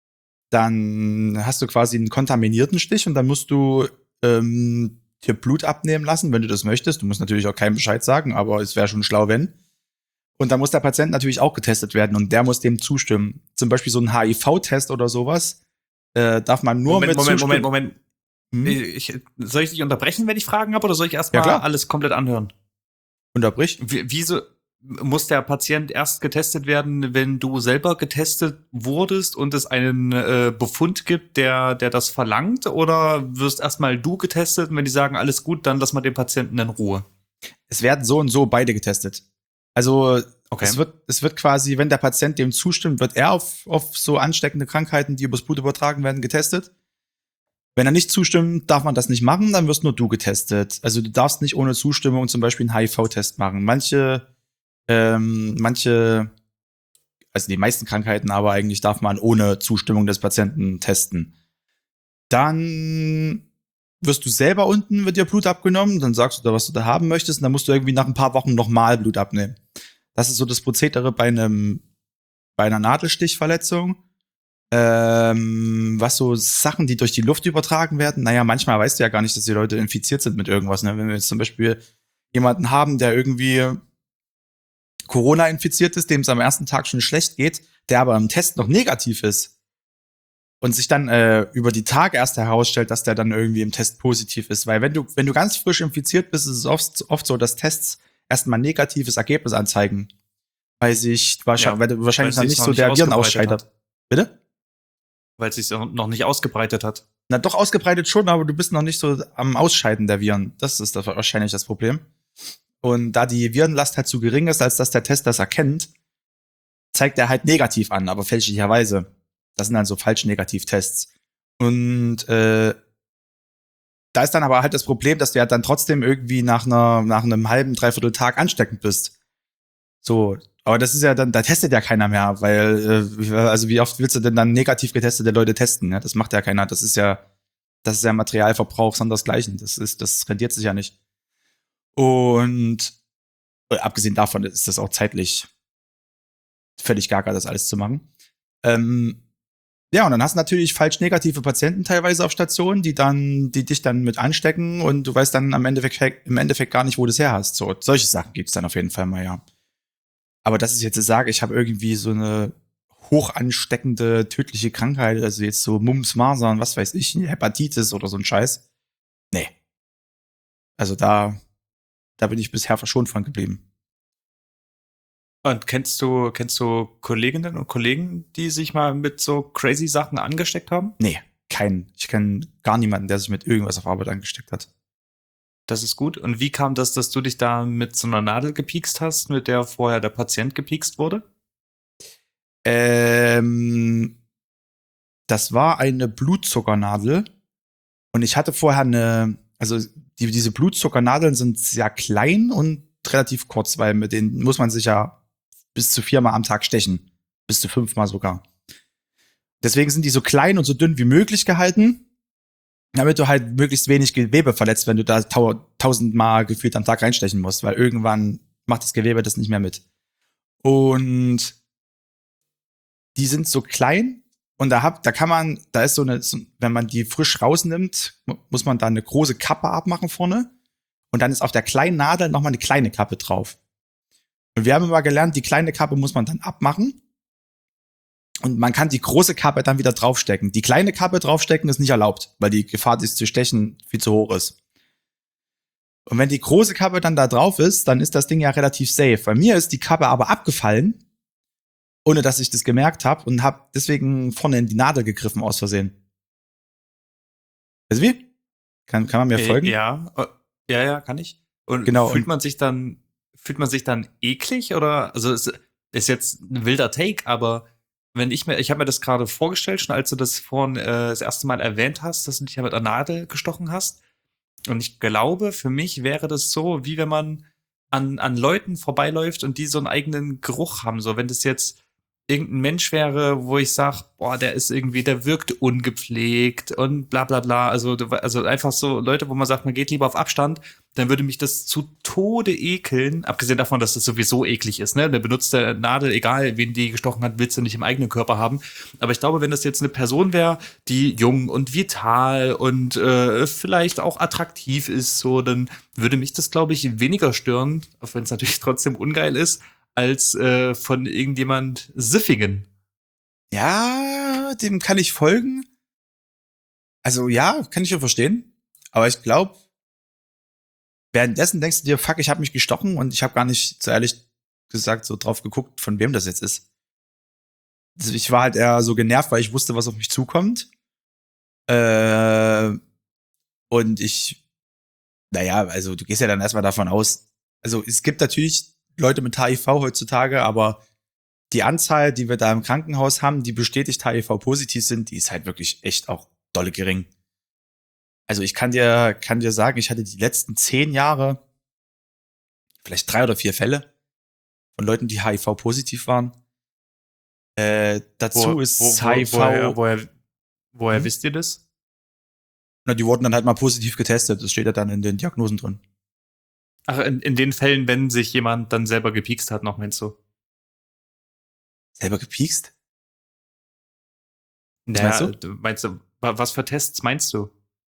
dann hast du quasi einen kontaminierten Stich und dann musst du ähm, dir Blut abnehmen lassen, wenn du das möchtest. Du musst natürlich auch keinem Bescheid sagen, aber es wäre schon schlau, wenn. Und dann muss der Patient natürlich auch getestet werden und der muss dem zustimmen. Zum Beispiel so ein H I V-Test oder sowas äh, darf man nur Moment, mit Moment, zustimmen. Moment, Moment. Hm? Ich, soll ich dich unterbrechen, wenn ich Fragen habe, oder soll ich Ja, erstmal klar. alles komplett anhören? Unterbrich. Wie, wieso muss der Patient erst getestet werden, wenn du selber getestet wurdest und es einen äh, Befund gibt, der, der das verlangt? Oder wirst erstmal du getestet und wenn die sagen, alles gut, dann lass mal den Patienten in Ruhe? Es werden so und so beide getestet. Also Okay. es wird, es wird quasi, wenn der Patient dem zustimmt, wird er auf, auf so ansteckende Krankheiten, die übers Blut übertragen werden, getestet. Wenn er nicht zustimmt, darf man das nicht machen, dann wirst nur du getestet. Also du darfst nicht ohne Zustimmung zum Beispiel einen H I V-Test machen. Manche, ähm, manche, also die meisten Krankheiten, aber eigentlich darf man ohne Zustimmung des Patienten testen. Dann wirst du selber unten, wird dir Blut abgenommen, dann sagst du da, was du da haben möchtest, und dann musst du irgendwie nach ein paar Wochen nochmal Blut abnehmen. Das ist so das Prozedere bei einem, bei einer Nadelstichverletzung. Ähm, was so Sachen, die durch die Luft übertragen werden, naja, manchmal weißt du ja gar nicht, dass die Leute infiziert sind mit irgendwas. Ne? Wenn wir jetzt zum Beispiel jemanden haben, der irgendwie Corona infiziert ist, dem es am ersten Tag schon schlecht geht, der aber im Test noch negativ ist und sich dann äh, über die Tage erst herausstellt, dass der dann irgendwie im Test positiv ist. Weil wenn du, wenn du ganz frisch infiziert bist, ist es oft, oft so, dass Tests erstmal ein negatives Ergebnis anzeigen. Weil sich wahrscheinlich, Ja, weil wahrscheinlich weil noch sich's nicht noch so nicht der Viren ausgebreitet ausscheidet. Bitte? Weil es sich noch nicht ausgebreitet hat. Na, doch ausgebreitet schon, aber du bist noch nicht so am Ausscheiden der Viren. Das ist das wahrscheinlich das Problem. Und da die Virenlast halt zu gering ist, als dass der Test das erkennt, zeigt er halt negativ an, aber fälschlicherweise. Das sind dann so Falsch-Negativ-Tests. Und äh, da ist dann aber halt das Problem, dass du ja dann trotzdem irgendwie nach einer nach einem halben, dreiviertel Tag ansteckend bist. So, Aber das ist ja dann, da testet ja keiner mehr, weil, äh, also wie oft willst du denn dann negativ getestete Leute testen? Ja, das macht ja keiner. Das ist ja, das ist ja Materialverbrauch sondersgleichen. Das ist, das rentiert sich ja nicht. Und äh, abgesehen davon ist das auch zeitlich völlig gaga, das alles zu machen. Ähm, ja, und dann hast du natürlich falsch negative Patienten teilweise auf Stationen, die dann, die dich dann mit anstecken und du weißt dann am Endeffekt, im Endeffekt gar nicht, wo du es her hast. So, solche Sachen gibt's dann auf jeden Fall mal, ja. Aber dass ich jetzt sage, ich habe irgendwie so eine hoch ansteckende, tödliche Krankheit, also jetzt so Mumps, Masern, was weiß ich, Hepatitis oder so ein Scheiß. Nee. Also da, da bin ich bisher verschont von geblieben. Und kennst du, kennst du Kolleginnen und Kollegen, die sich mal mit so crazy Sachen angesteckt haben? Nee, kein. Ich kenne gar niemanden, der sich mit irgendwas auf Arbeit angesteckt hat. Das ist gut. Und wie kam das, dass du dich da mit so einer Nadel gepiekst hast, mit der vorher der Patient gepiekst wurde? Ähm, das war eine Blutzuckernadel. Und ich hatte vorher eine, also die, diese Blutzuckernadeln sind sehr klein und relativ kurz, weil mit denen muss man sich ja bis zu viermal am Tag stechen. Bis zu fünfmal sogar. Deswegen sind die so klein und so dünn wie möglich gehalten, damit du halt möglichst wenig Gewebe verletzt, wenn du da tau- tausendmal gefühlt am Tag reinstechen musst, weil irgendwann macht das Gewebe das nicht mehr mit. Und die sind so klein und da hab, da kann man, da ist so eine, so, wenn man die frisch rausnimmt, muss man da eine große Kappe abmachen vorne und dann ist auf der kleinen Nadel nochmal eine kleine Kappe drauf. Und wir haben immer gelernt, die kleine Kappe muss man dann abmachen und man kann die große Kappe dann wieder draufstecken. Die kleine Kappe draufstecken ist nicht erlaubt, weil die Gefahr, dies zu stechen, viel zu hoch ist. Und wenn die große Kappe dann da drauf ist, dann ist das Ding ja relativ safe. Bei mir ist die Kappe aber abgefallen, ohne dass ich das gemerkt habe und habe deswegen vorne in die Nadel gegriffen aus Versehen. Weißt du wie? Kann, kann man mir Äh, folgen? Ja, äh, ja, ja, kann ich. Und Genau, fühlt und- man sich dann, fühlt man sich dann eklig oder, also es ist jetzt ein wilder Take, aber wenn ich mir, ich habe mir das gerade vorgestellt, schon als du das vorhin äh, das erste Mal erwähnt hast, dass du dich ja mit einer Nadel gestochen hast. Und ich glaube, für mich wäre das so, wie wenn man an, an Leuten vorbeiläuft und die so einen eigenen Geruch haben. So, wenn das jetzt irgendein Mensch wäre, wo ich sage, boah, der ist irgendwie, der wirkt ungepflegt und bla bla bla. Also, also einfach so Leute, wo man sagt, man geht lieber auf Abstand, dann würde mich das zu Tode ekeln. Abgesehen davon, dass das sowieso eklig ist, ne? Der benutzt der Nadel, egal wen die gestochen hat, willst du nicht im eigenen Körper haben. Aber ich glaube, wenn das jetzt eine Person wäre, die jung und vital und äh, vielleicht auch attraktiv ist, so, dann würde mich das, glaube ich, weniger stören, auch wenn es natürlich trotzdem ungeil ist, als äh, von irgendjemand Siffingen. Ja, dem kann ich folgen. Also ja, kann ich schon verstehen. Aber ich glaube, währenddessen denkst du dir, fuck, ich habe mich gestochen und ich habe gar nicht, so ehrlich gesagt, so drauf geguckt, von wem das jetzt ist. Also ich war halt eher so genervt, weil ich wusste, was auf mich zukommt. Äh, und ich, naja, also du gehst ja dann erstmal davon aus, also es gibt natürlich Leute mit H I V heutzutage, aber die Anzahl, die wir da im Krankenhaus haben, die bestätigt H I V-positiv sind, die ist halt wirklich echt auch dolle gering. Also ich kann dir, kann dir sagen, ich hatte die letzten zehn Jahre vielleicht drei oder vier Fälle von Leuten, die H I V-positiv waren. Äh, dazu Wo, ist wo, wo, H I V, woher, woher, woher Hm? wisst ihr das? na, die wurden dann halt mal positiv getestet. Das steht ja dann in den Diagnosen drin. Ach, in, in den Fällen, wenn sich jemand dann selber gepiekst hat, noch meinst du? Selber gepiekst? Was Naja, meinst du meinst du, wa- was für Tests meinst du?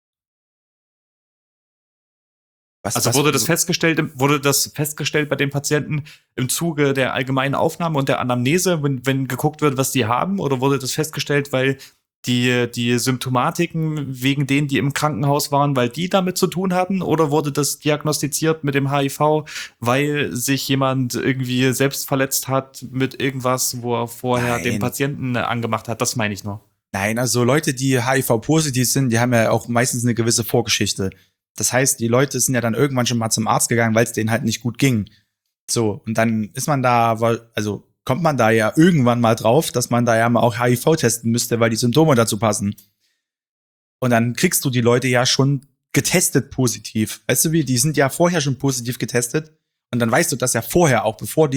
Was, Also was, wurde das festgestellt, im- wurde das festgestellt bei den Patienten im Zuge der allgemeinen Aufnahme und der Anamnese, wenn, wenn geguckt wird, was die haben, oder wurde das festgestellt, weil die, die Symptomatiken wegen denen, die im Krankenhaus waren, weil die damit zu tun hatten, oder wurde das diagnostiziert mit dem H I V, weil sich jemand irgendwie selbst verletzt hat mit irgendwas, wo er vorher Nein. den Patienten angemacht hat? Das meine ich nur. Nein, also Leute, die H I V-positiv sind, die haben ja auch meistens eine gewisse Vorgeschichte. Das heißt, die Leute sind ja dann irgendwann schon mal zum Arzt gegangen, weil es denen halt nicht gut ging. So, und dann ist man da, also kommt man da ja irgendwann mal drauf, dass man da ja mal auch H I V testen müsste, weil die Symptome dazu passen. Und dann kriegst du die Leute ja schon getestet positiv. Weißt du wie, die sind ja vorher schon positiv getestet. Und dann weißt du das ja vorher auch, bevor die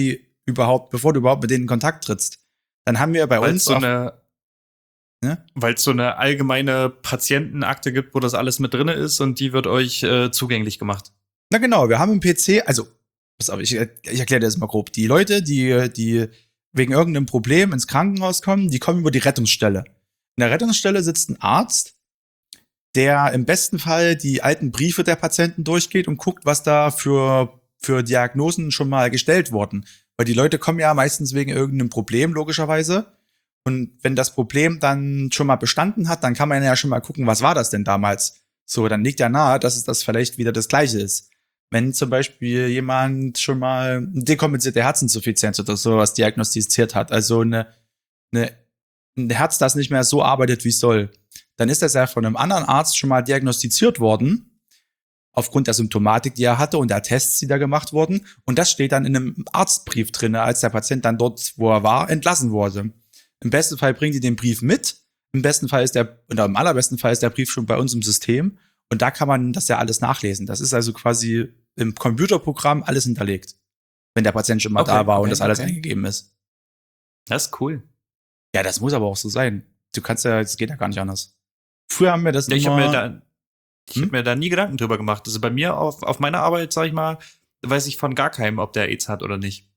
überhaupt, bevor du überhaupt mit denen in Kontakt trittst. Dann haben wir bei Weil's uns so auch, eine, ne? weil es so eine allgemeine Patientenakte gibt, wo das alles mit drinne ist und die wird euch äh, zugänglich gemacht. Na genau, wir haben im P C, also, pass auf, ich, ich erkläre dir das mal grob. Die Leute, die, die wegen irgendeinem Problem ins Krankenhaus kommen, die kommen über die Rettungsstelle. In der Rettungsstelle sitzt ein Arzt, der im besten Fall die alten Briefe der Patienten durchgeht und guckt, was da für, für Diagnosen schon mal gestellt wurden. Weil die Leute kommen ja meistens wegen irgendeinem Problem, logischerweise. Und wenn das Problem dann schon mal bestanden hat, dann kann man ja schon mal gucken, was war das denn damals? So, dann liegt ja nahe, dass es das vielleicht wieder das Gleiche ist. Wenn zum Beispiel jemand schon mal eine dekompensierte Herzinsuffizienz oder sowas diagnostiziert hat, also eine, eine, ein Herz, das nicht mehr so arbeitet, wie es soll, dann ist das ja von einem anderen Arzt schon mal diagnostiziert worden, aufgrund der Symptomatik, die er hatte und der Tests, die da gemacht wurden. Und das steht dann in einem Arztbrief drin, als der Patient dann dort, wo er war, entlassen wurde. Im besten Fall bringt die den Brief mit. Im besten Fall ist der, oder im allerbesten Fall ist der Brief schon bei uns im System. Und da kann man das ja alles nachlesen. Das ist also quasi im Computerprogramm alles hinterlegt. Wenn der Patient schon mal Okay, da war okay, und das alles okay. eingegeben ist. Das ist cool. Ja, das muss aber auch so sein. Du kannst ja, es geht ja gar nicht anders. Früher haben wir das Ja, ich immer. habe mir da, ich Hm? hab mir da nie Gedanken drüber gemacht. Also bei mir auf, auf meiner Arbeit, sag ich mal, weiß ich von gar keinem, ob der AIDS hat oder nicht.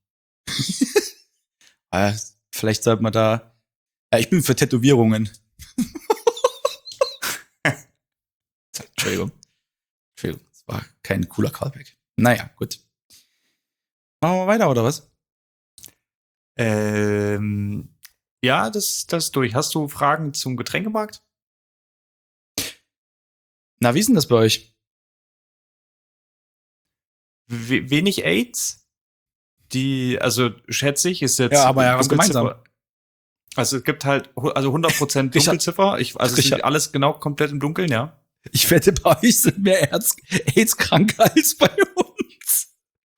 äh, vielleicht sollte man da. Ja, ich bin für Tätowierungen. Entschuldigung. Entschuldigung, das war kein cooler Callback. Naja, gut. Machen wir weiter, oder was? Ähm, ja, das, das ist durch. Hast du Fragen zum Getränkemarkt? Na, wie ist denn das bei euch? We wenig AIDS? Die, also schätze ich, ist jetzt. Ja, aber ja was Dunkelziffer- gemeinsam. Also es gibt halt, hu- also hundert Prozent Richard- Dunkelziffer. Ich, also es ist Richard- alles genau komplett im Dunkeln, ja. Ich wette, bei euch sind mehr AIDS-Kranke als bei uns.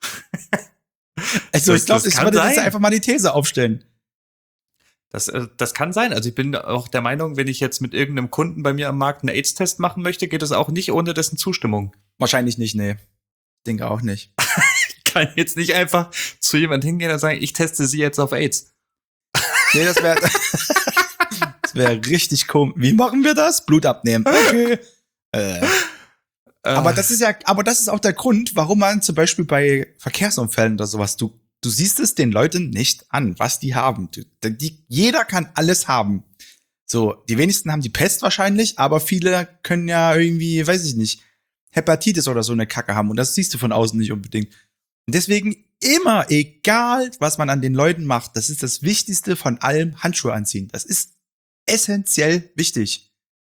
Also, Das- ich glaube, das ich kann würde jetzt sein. einfach mal die These aufstellen. Das, äh, das kann sein. Also ich bin auch der Meinung, wenn ich jetzt mit irgendeinem Kunden bei mir am Markt einen AIDS-Test machen möchte, geht es auch nicht ohne dessen Zustimmung. Wahrscheinlich nicht, nee. Ich denke auch nicht. Ich kann jetzt nicht einfach zu jemandem hingehen und sagen, ich teste sie jetzt auf AIDS. Nee, das wäre das wäre richtig komisch. Wie machen wir das? Blut abnehmen. Okay. äh. Aber das ist ja, aber das ist auch der Grund, warum man zum Beispiel bei Verkehrsunfällen oder sowas, du, du siehst es den Leuten nicht an, was die haben. Du, die, jeder kann alles haben. So, die wenigsten haben die Pest wahrscheinlich, aber viele können ja irgendwie, weiß ich nicht, Hepatitis oder so eine Kacke haben und das siehst du von außen nicht unbedingt. Und deswegen immer, egal was man an den Leuten macht, das ist das Wichtigste von allem, Handschuhe anziehen. Das ist essentiell wichtig.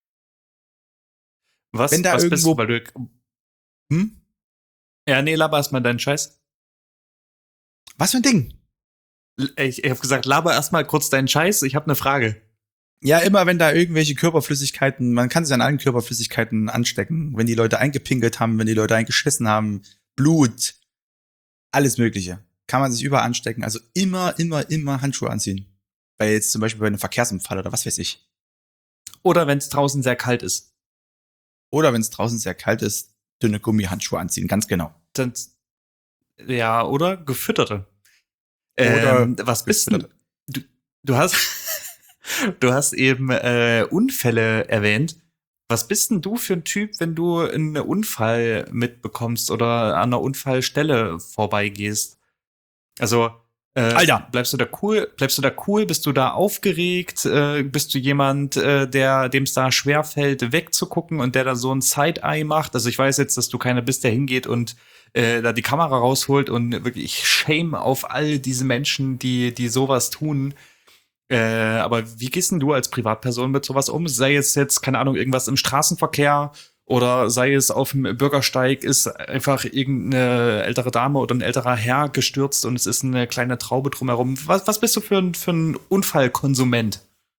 Was, wenn da was bist irgendwo- du, weil du, Hm? ja, nee, laber erstmal deinen Scheiß. Was für ein Ding? L- Ich, ich habe gesagt, laber erstmal kurz deinen Scheiß. Ich habe eine Frage. Ja, immer wenn da irgendwelche Körperflüssigkeiten, man kann sich an allen Körperflüssigkeiten anstecken, wenn die Leute eingepinkelt haben, wenn die Leute eingeschissen haben, Blut, alles Mögliche. Kann man sich überall anstecken. Also immer, immer, immer Handschuhe anziehen. Weil jetzt zum Beispiel bei einem Verkehrsunfall oder was weiß ich. Oder wenn es draußen sehr kalt ist. Oder wenn es draußen sehr kalt ist, dünne Gummihandschuhe anziehen, ganz genau. Dann, ja, oder gefütterte. Oder ähm, was bist du? gefütterte. Du, du hast, du hast eben äh, Unfälle erwähnt. Was bist denn du für ein Typ, wenn du einen Unfall mitbekommst oder an einer Unfallstelle vorbeigehst? Also, äh, Alter. bleibst du da cool? Bleibst du da cool? Bist du da aufgeregt? Äh, bist du jemand, äh, der dem es da schwerfällt, wegzugucken und der da so ein Side-Eye macht? Also ich weiß jetzt, dass du keiner bist, der hingeht und äh, da die Kamera rausholt und wirklich Shame auf all diese Menschen, die die sowas tun. Äh, aber wie gehst denn du als Privatperson mit sowas um? Sei es jetzt, keine Ahnung, irgendwas im Straßenverkehr oder sei es auf dem Bürgersteig, ist einfach irgendeine ältere Dame oder ein älterer Herr gestürzt und es ist eine kleine Traube drumherum. Was, was bist du für ein, für ein Unfallkonsument?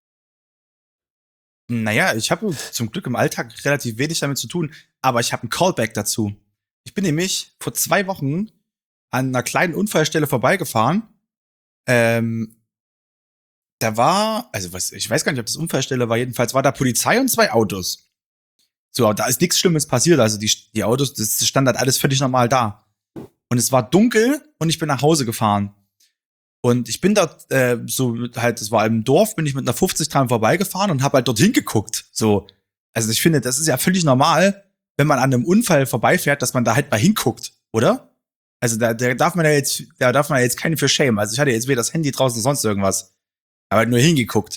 Naja, ich habe zum Glück im Alltag relativ wenig damit zu tun, aber ich habe einen Callback dazu. Ich bin nämlich vor zwei Wochen an einer kleinen Unfallstelle vorbeigefahren. Ähm, da war, also was, ich weiß gar nicht, ob das Unfallstelle war, jedenfalls war da Polizei und zwei Autos. So, da ist nichts Schlimmes passiert, also die, die Autos, das stand halt alles völlig normal da. Und es war dunkel und ich bin nach Hause gefahren. Und ich bin dort äh, so halt, das war im Dorf, bin ich mit einer fünfzig dran vorbeigefahren und habe halt dorthin geguckt. So, also ich finde, das ist ja völlig normal, wenn man an einem Unfall vorbeifährt, dass man da halt mal hinguckt, oder? Also da, da darf man ja jetzt, da darf man ja jetzt keinen für schämen. Also ich hatte jetzt weder das Handy draußen noch sonst irgendwas, aber halt nur hingeguckt.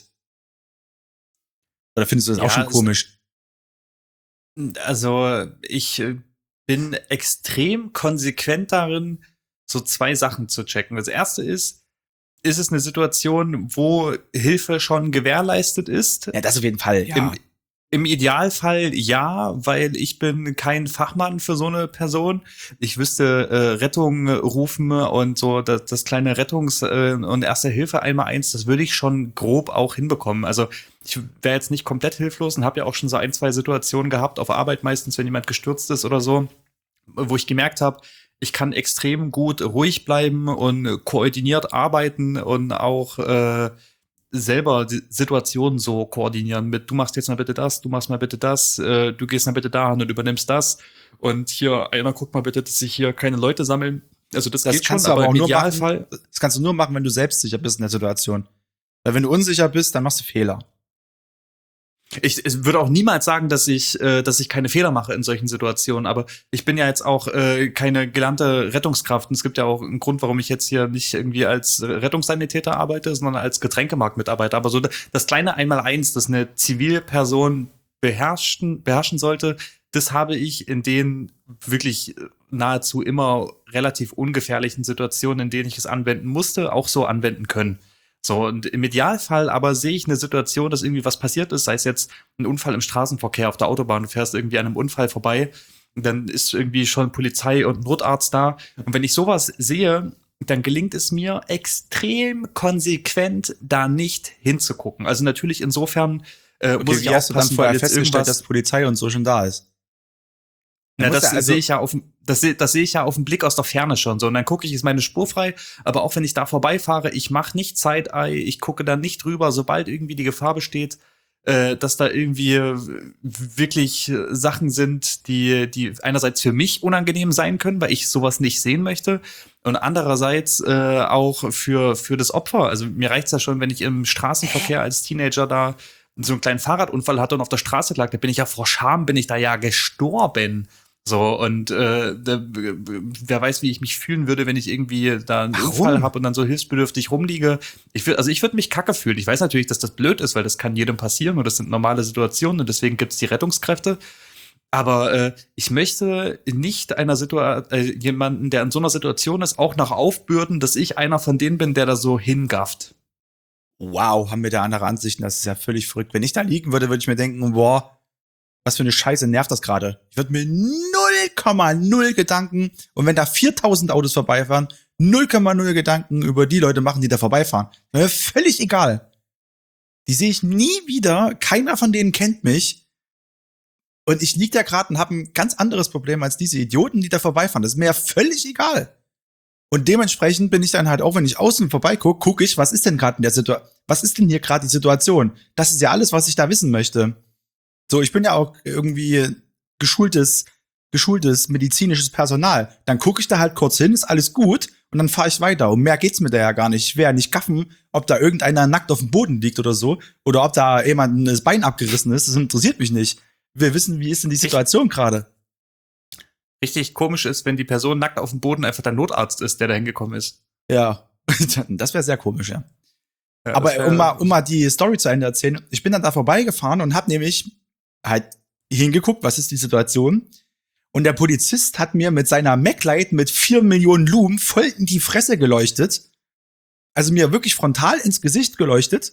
Oder findest du das Ja, auch schon es- komisch? Also, ich äh, bin extrem konsequent darin, so zwei Sachen zu checken. Das erste ist, ist es eine Situation, wo Hilfe schon gewährleistet ist? Ja, das auf jeden Fall, ja. Im, Im Idealfall ja, weil ich bin kein Fachmann für so eine Person. Ich wüsste äh, Rettung rufen und so das, das kleine Rettungs- äh, und Erste Hilfe einmal eins, das würde ich schon grob auch hinbekommen. Also ich wäre jetzt nicht komplett hilflos und habe ja auch schon so ein, zwei Situationen gehabt, auf Arbeit meistens, wenn jemand gestürzt ist oder so, wo ich gemerkt habe, ich kann extrem gut ruhig bleiben und koordiniert arbeiten und auch äh, selber die Situationen so koordinieren mit, du machst jetzt mal bitte das, du machst mal bitte das, äh, du gehst mal bitte dahin und übernimmst das und hier, einer guckt mal bitte, dass sich hier keine Leute sammeln. Also das, Das geht kannst schon, du aber aber auch im nur Idealfall, machen, das kannst du nur machen, wenn du selbstsicher bist in der Situation. Weil wenn du unsicher bist, dann machst du Fehler. ich, ich würde auch niemals sagen, dass ich, äh, dass ich keine Fehler mache in solchen Situationen, aber ich bin ja jetzt auch äh, keine gelernte Rettungskraft und es gibt ja auch einen Grund, warum ich jetzt hier nicht irgendwie als Rettungssanitäter arbeite, sondern als Getränkemarktmitarbeiter. Aber so das kleine Einmaleins, das eine Zivilperson beherrschen, beherrschen sollte, das habe ich in den wirklich nahezu immer relativ ungefährlichen Situationen, in denen ich es anwenden musste, auch so anwenden können. So, und im Idealfall aber sehe ich eine Situation, dass irgendwie was passiert ist, sei es jetzt ein Unfall im Straßenverkehr auf der Autobahn, du fährst irgendwie an einem Unfall vorbei, dann ist irgendwie schon Polizei und ein Notarzt da. Und wenn ich sowas sehe, dann gelingt es mir extrem konsequent, da nicht hinzugucken. Also natürlich insofern äh, Okay, muss ich wie hast du dann aufpassen, vorher weil jetzt festgestellt, irgendwas dass Polizei und so schon da ist? Na, Man muss das ja also- sehe ich ja auf dem- das sehe das sehe ich ja auf den Blick aus der Ferne schon so und dann gucke ich, ist meine Spur frei, aber auch wenn ich da vorbeifahre, ich mache nicht Side-Eye, ich gucke da nicht drüber, sobald irgendwie die Gefahr besteht, äh, dass da irgendwie äh, wirklich äh, Sachen sind, die die einerseits für mich unangenehm sein können, weil ich sowas nicht sehen möchte und andererseits äh, auch für für das Opfer. Also mir reicht's ja schon, wenn ich im Straßenverkehr als Teenager da so einen kleinen Fahrradunfall hatte und auf der Straße lag, da bin ich ja vor Scham, bin ich da ja gestorben. So, und äh, da, wer weiß, wie ich mich fühlen würde, wenn ich irgendwie da einen Warum? Unfall habe und dann so hilfsbedürftig rumliege. Ich würd, also ich würde mich kacke fühlen. Ich weiß natürlich, dass das blöd ist, weil das kann jedem passieren und das sind normale Situationen und deswegen gibt's die Rettungskräfte. Aber äh, ich möchte nicht einer Situation, äh, jemanden, der in so einer Situation ist, auch noch aufbürden, dass ich einer von denen bin, der da so hingafft. Wow, haben wir da andere Ansichten, das ist ja völlig verrückt. Wenn ich da liegen würde, würde ich mir denken, boah, was für eine Scheiße nervt das gerade. Ich würde mir null Komma null Gedanken, und wenn da viertausend Autos vorbeifahren, null Komma null Gedanken über die Leute machen, die da vorbeifahren. Mir völlig egal. Die sehe ich nie wieder, keiner von denen kennt mich. Und ich lieg da gerade und habe ein ganz anderes Problem als diese Idioten, die da vorbeifahren. Das ist mir ja völlig egal. Und dementsprechend bin ich dann halt auch, wenn ich außen vorbeigucke, gucke ich, was ist denn gerade in der Situation, was ist denn hier gerade die Situation? Das ist ja alles, was ich da wissen möchte. So, ich bin ja auch irgendwie geschultes, geschultes medizinisches Personal. Dann gucke ich da halt kurz hin, ist alles gut und dann fahre ich weiter. Um mehr geht's mir da ja gar nicht. Ich werde ja nicht gaffen, ob da irgendeiner nackt auf dem Boden liegt oder so oder ob da jemand das Bein abgerissen ist. Das interessiert mich nicht. Wir wissen, wie ist denn die Situation gerade? Richtig komisch ist, wenn die Person nackt auf dem Boden einfach der Notarzt ist, der da hingekommen ist. Ja, das wäre sehr komisch, ja. Ja, Aber das wär- um mal, um mal die Story zu Ende erzählen, ich bin dann da vorbeigefahren und habe nämlich halt hingeguckt, was ist die Situation. Und der Polizist hat mir mit seiner Mac-Light mit vier Millionen Lumen voll in die Fresse geleuchtet. Also mir wirklich frontal ins Gesicht geleuchtet.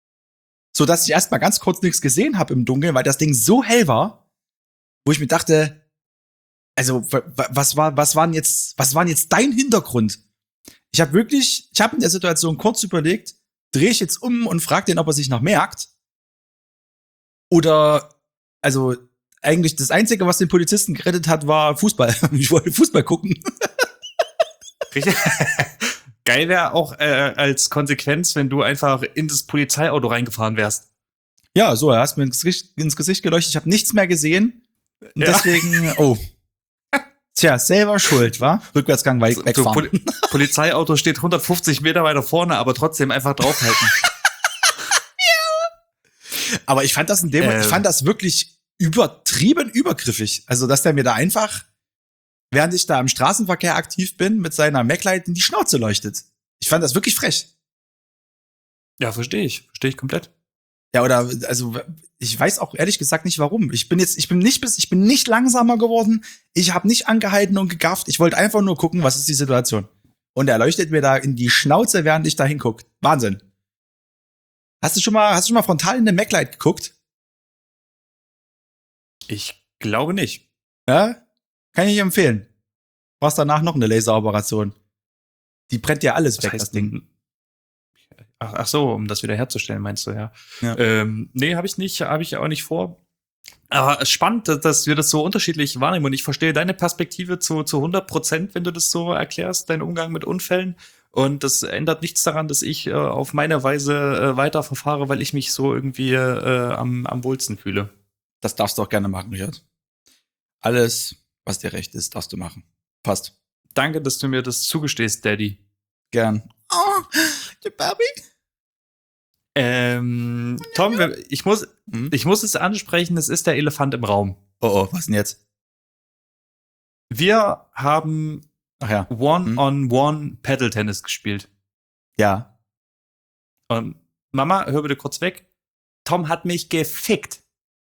So dass ich erstmal ganz kurz nichts gesehen habe im Dunkeln, weil das Ding so hell war, wo ich mir dachte, also wa- wa- was war, was waren jetzt, was waren jetzt dein Hintergrund? Ich habe wirklich, ich habe in der Situation kurz überlegt, drehe ich jetzt um und frage den, ob er sich noch merkt? Oder, also, eigentlich das Einzige, was den Polizisten gerettet hat, war Fußball. Ich wollte Fußball gucken. Richtig. Geil wäre auch äh, als Konsequenz, wenn du einfach in das Polizeiauto reingefahren wärst. Ja, so, er hat mir ins Gesicht, ins Gesicht geleuchtet. Ich habe nichts mehr gesehen. Und Ja. deswegen, oh. Tja, selber schuld, wa? Rückwärtsgang weit So, wegfahren. Poli- Polizeiauto steht hundertfünfzig Meter weiter vorne, aber trotzdem einfach draufhalten. Aber ich fand das in dem Moment, ich Ähm. fand das wirklich übertrieben übergriffig. Also, dass der mir da einfach, während ich da im Straßenverkehr aktiv bin, mit seiner Maglite in die Schnauze leuchtet. Ich fand das wirklich frech. Ja, verstehe ich. Verstehe ich komplett. Ja, oder, also, ich weiß auch ehrlich gesagt nicht warum. Ich bin jetzt, ich bin nicht bis, ich bin nicht langsamer geworden. Ich habe nicht angehalten und gegafft. Ich wollte einfach nur gucken, was ist die Situation. Und er leuchtet mir da in die Schnauze, während ich da hinguck. Wahnsinn. Hast du schon mal, hast du schon mal frontal in eine Maglite geguckt? Ich glaube nicht. Ja? Kann ich empfehlen. Brauchst danach noch eine Laseroperation. Die brennt ja alles weg, das Ding. Ach, ach so, um das wieder herzustellen, meinst du, ja. Ja. Ähm, nee, habe ich nicht, habe ich auch nicht vor. Aber es ist spannend, dass- dass wir das so unterschiedlich wahrnehmen. Und ich verstehe deine Perspektive zu, zu hundert Prozent, wenn du das so erklärst, deinen Umgang mit Unfällen. Und das ändert nichts daran, dass ich äh, auf meine Weise äh, weiter verfahre, weil ich mich so irgendwie äh, am, am wohlsten fühle. Das darfst du auch gerne machen, Richard. Alles, was dir recht ist, darfst du machen. Passt. Danke, dass du mir das zugestehst, Daddy. Gern. Oh, der Barbie. Ähm, Tom, wir- ich muss, Hm? ich muss es ansprechen, es ist der Elefant im Raum. Oh, oh, was denn jetzt? Wir haben Ach ja. One-on-One Paddle-Tennis gespielt. Ja. Und Mama, hör bitte kurz weg. Tom hat mich gefickt.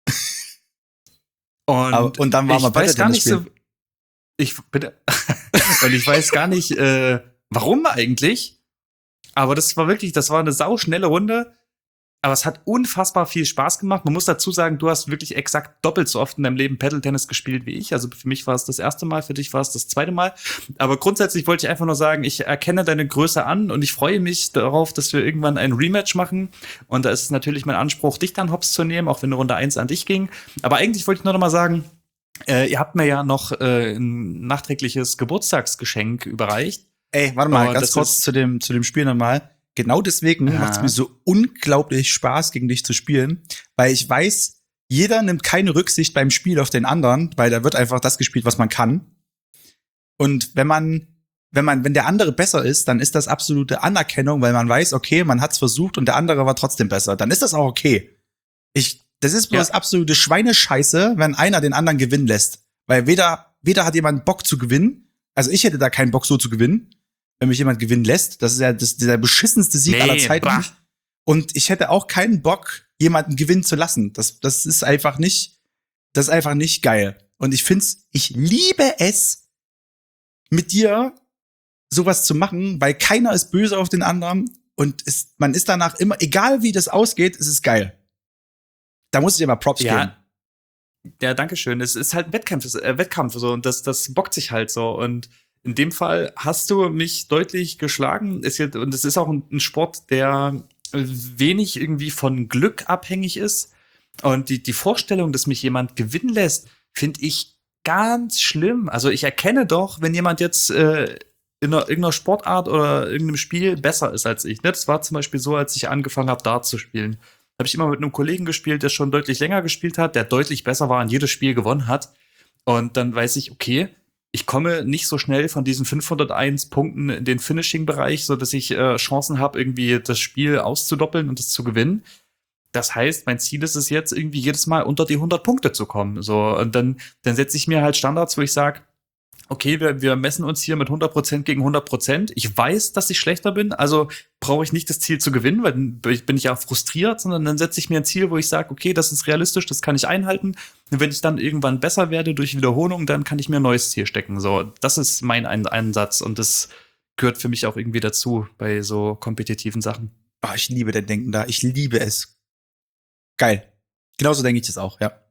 Und, Aber, und dann war ich mal weiß gar nicht so. Paddle-Tennis Ich bitte. Und ich weiß gar nicht, äh, warum eigentlich. Aber das war wirklich, das war eine sauschnelle Runde. Aber es hat unfassbar viel Spaß gemacht. Man muss dazu sagen, du hast wirklich exakt doppelt so oft in deinem Leben Paddle-Tennis gespielt wie ich. Also für mich war es das erste Mal, für dich war es das zweite Mal. Aber grundsätzlich wollte ich einfach nur sagen, ich erkenne deine Größe an und ich freue mich darauf, dass wir irgendwann ein Rematch machen. Und da ist es natürlich mein Anspruch, dich dann hops zu nehmen, auch wenn eine Runde eins an dich ging. Aber eigentlich wollte ich nur noch mal sagen, äh, ihr habt mir ja noch äh, ein nachträgliches Geburtstagsgeschenk überreicht. Ey, warte mal, Oh, ganz das kurz ist- zu dem, zu dem Spiel nochmal. Genau deswegen Ja. macht es mir so unglaublich Spaß, gegen dich zu spielen, weil ich weiß, jeder nimmt keine Rücksicht beim Spiel auf den anderen, weil da wird einfach das gespielt, was man kann. Und wenn man, wenn man, wenn der andere besser ist, dann ist das absolute Anerkennung, weil man weiß, okay, man hat's versucht und der andere war trotzdem besser. Dann ist das auch okay. Ich, das ist bloß Ja. absolute Schweinescheiße, wenn einer den anderen gewinnen lässt. Weil weder, weder hat jemand Bock zu gewinnen, also ich hätte da keinen Bock so zu gewinnen, wenn mich jemand gewinnen lässt. Das ist ja das, der beschissenste Sieg Nee, aller Zeiten. bah. Und ich hätte auch keinen Bock, jemanden gewinnen zu lassen. Das, das ist einfach nicht, das ist einfach nicht geil. Und ich find's, ich liebe es, mit dir sowas zu machen, weil keiner ist böse auf den anderen und es, man ist danach immer, egal wie das ausgeht, es ist geil. Da muss ich dir mal Props geben. Ja, ja, danke schön. Es ist halt ein Wettkampf, es ist, äh, Wettkampf so und das, das bockt sich halt so. Und in dem Fall hast du mich deutlich geschlagen. Ist jetzt, und es ist auch ein, ein Sport, der wenig irgendwie von Glück abhängig ist. Und die, die Vorstellung, dass mich jemand gewinnen lässt, finde ich ganz schlimm. Also ich erkenne doch, wenn jemand jetzt äh, in einer, irgendeiner Sportart oder irgendeinem Spiel besser ist als ich. Ne? Das war zum Beispiel so, als ich angefangen habe, Dart zu spielen. Habe ich immer mit einem Kollegen gespielt, der schon deutlich länger gespielt hat, der deutlich besser war und jedes Spiel gewonnen hat. Und dann weiß ich, okay, ich komme nicht so schnell von diesen fünfhunderteins Punkten in den Finishing-Bereich, so dass ich äh, Chancen habe, irgendwie das Spiel auszudoppeln und es zu gewinnen. Das heißt, mein Ziel ist es jetzt, irgendwie jedes Mal unter die hundert Punkte zu kommen. So, und dann, dann setze ich mir halt Standards, wo ich sage, okay, wir, wir messen uns hier mit hundert Prozent gegen hundert Prozent. Ich weiß, dass ich schlechter bin, also brauche ich nicht das Ziel zu gewinnen, weil dann bin ich ja frustriert, sondern dann setze ich mir ein Ziel, wo ich sage, okay, das ist realistisch, das kann ich einhalten. Und wenn ich dann irgendwann besser werde durch Wiederholung, dann kann ich mir ein neues Ziel stecken. So, das ist mein Ein- Einsatz und das gehört für mich auch irgendwie dazu bei so kompetitiven Sachen. Ah, ich liebe dein Denken da. Ich liebe es. Geil. Genauso denke ich das auch, ja.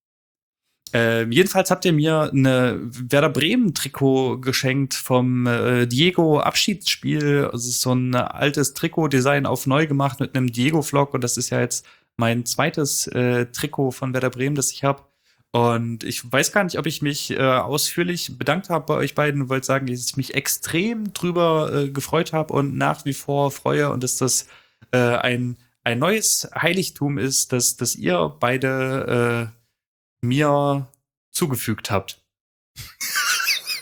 Ähm, jedenfalls habt ihr mir eine Werder Bremen Trikot geschenkt vom äh, Diego Abschiedsspiel. Also es ist so ein altes Trikot-Design auf neu gemacht mit einem Diego-Vlog und das ist ja jetzt mein zweites äh, Trikot von Werder Bremen, das ich habe. Und ich weiß gar nicht, ob ich mich äh, ausführlich bedankt habe bei euch beiden und wollte sagen, dass ich mich extrem drüber äh, gefreut habe und nach wie vor freue und dass das äh, ein, ein neues Heiligtum ist, dass, dass ihr beide äh, mir zugefügt habt.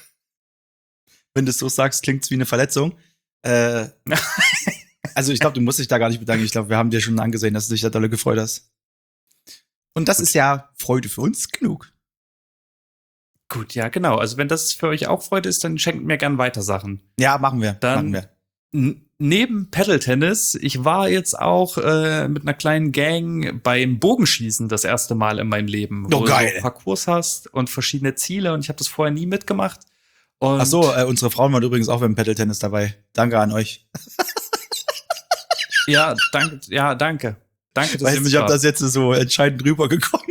Wenn du es so sagst, klingt es wie eine Verletzung. Äh, also ich glaube, du musst dich da gar nicht bedanken. Ich glaube, wir haben dir schon angesehen, dass du dich da dolle gefreut hast. Und das Gut. ist ja Freude für uns genug. Gut, ja, genau. Also wenn das für euch auch Freude ist, dann schenkt mir gern weiter Sachen. Ja, machen wir. Dann machen wir. N- neben Paddle-Tennis, ich war jetzt auch äh, mit einer kleinen Gang beim Bogenschießen das erste Mal in meinem Leben. Oh, wo geil. du Parcours hast und verschiedene Ziele und ich habe das vorher nie mitgemacht. Und Ach so, äh, unsere Frauen waren übrigens auch beim Paddle-Tennis dabei. Danke an euch. ja, danke, ja, danke. Danke, dass Weiß ihr nicht, ob das jetzt so entscheidend rübergekommen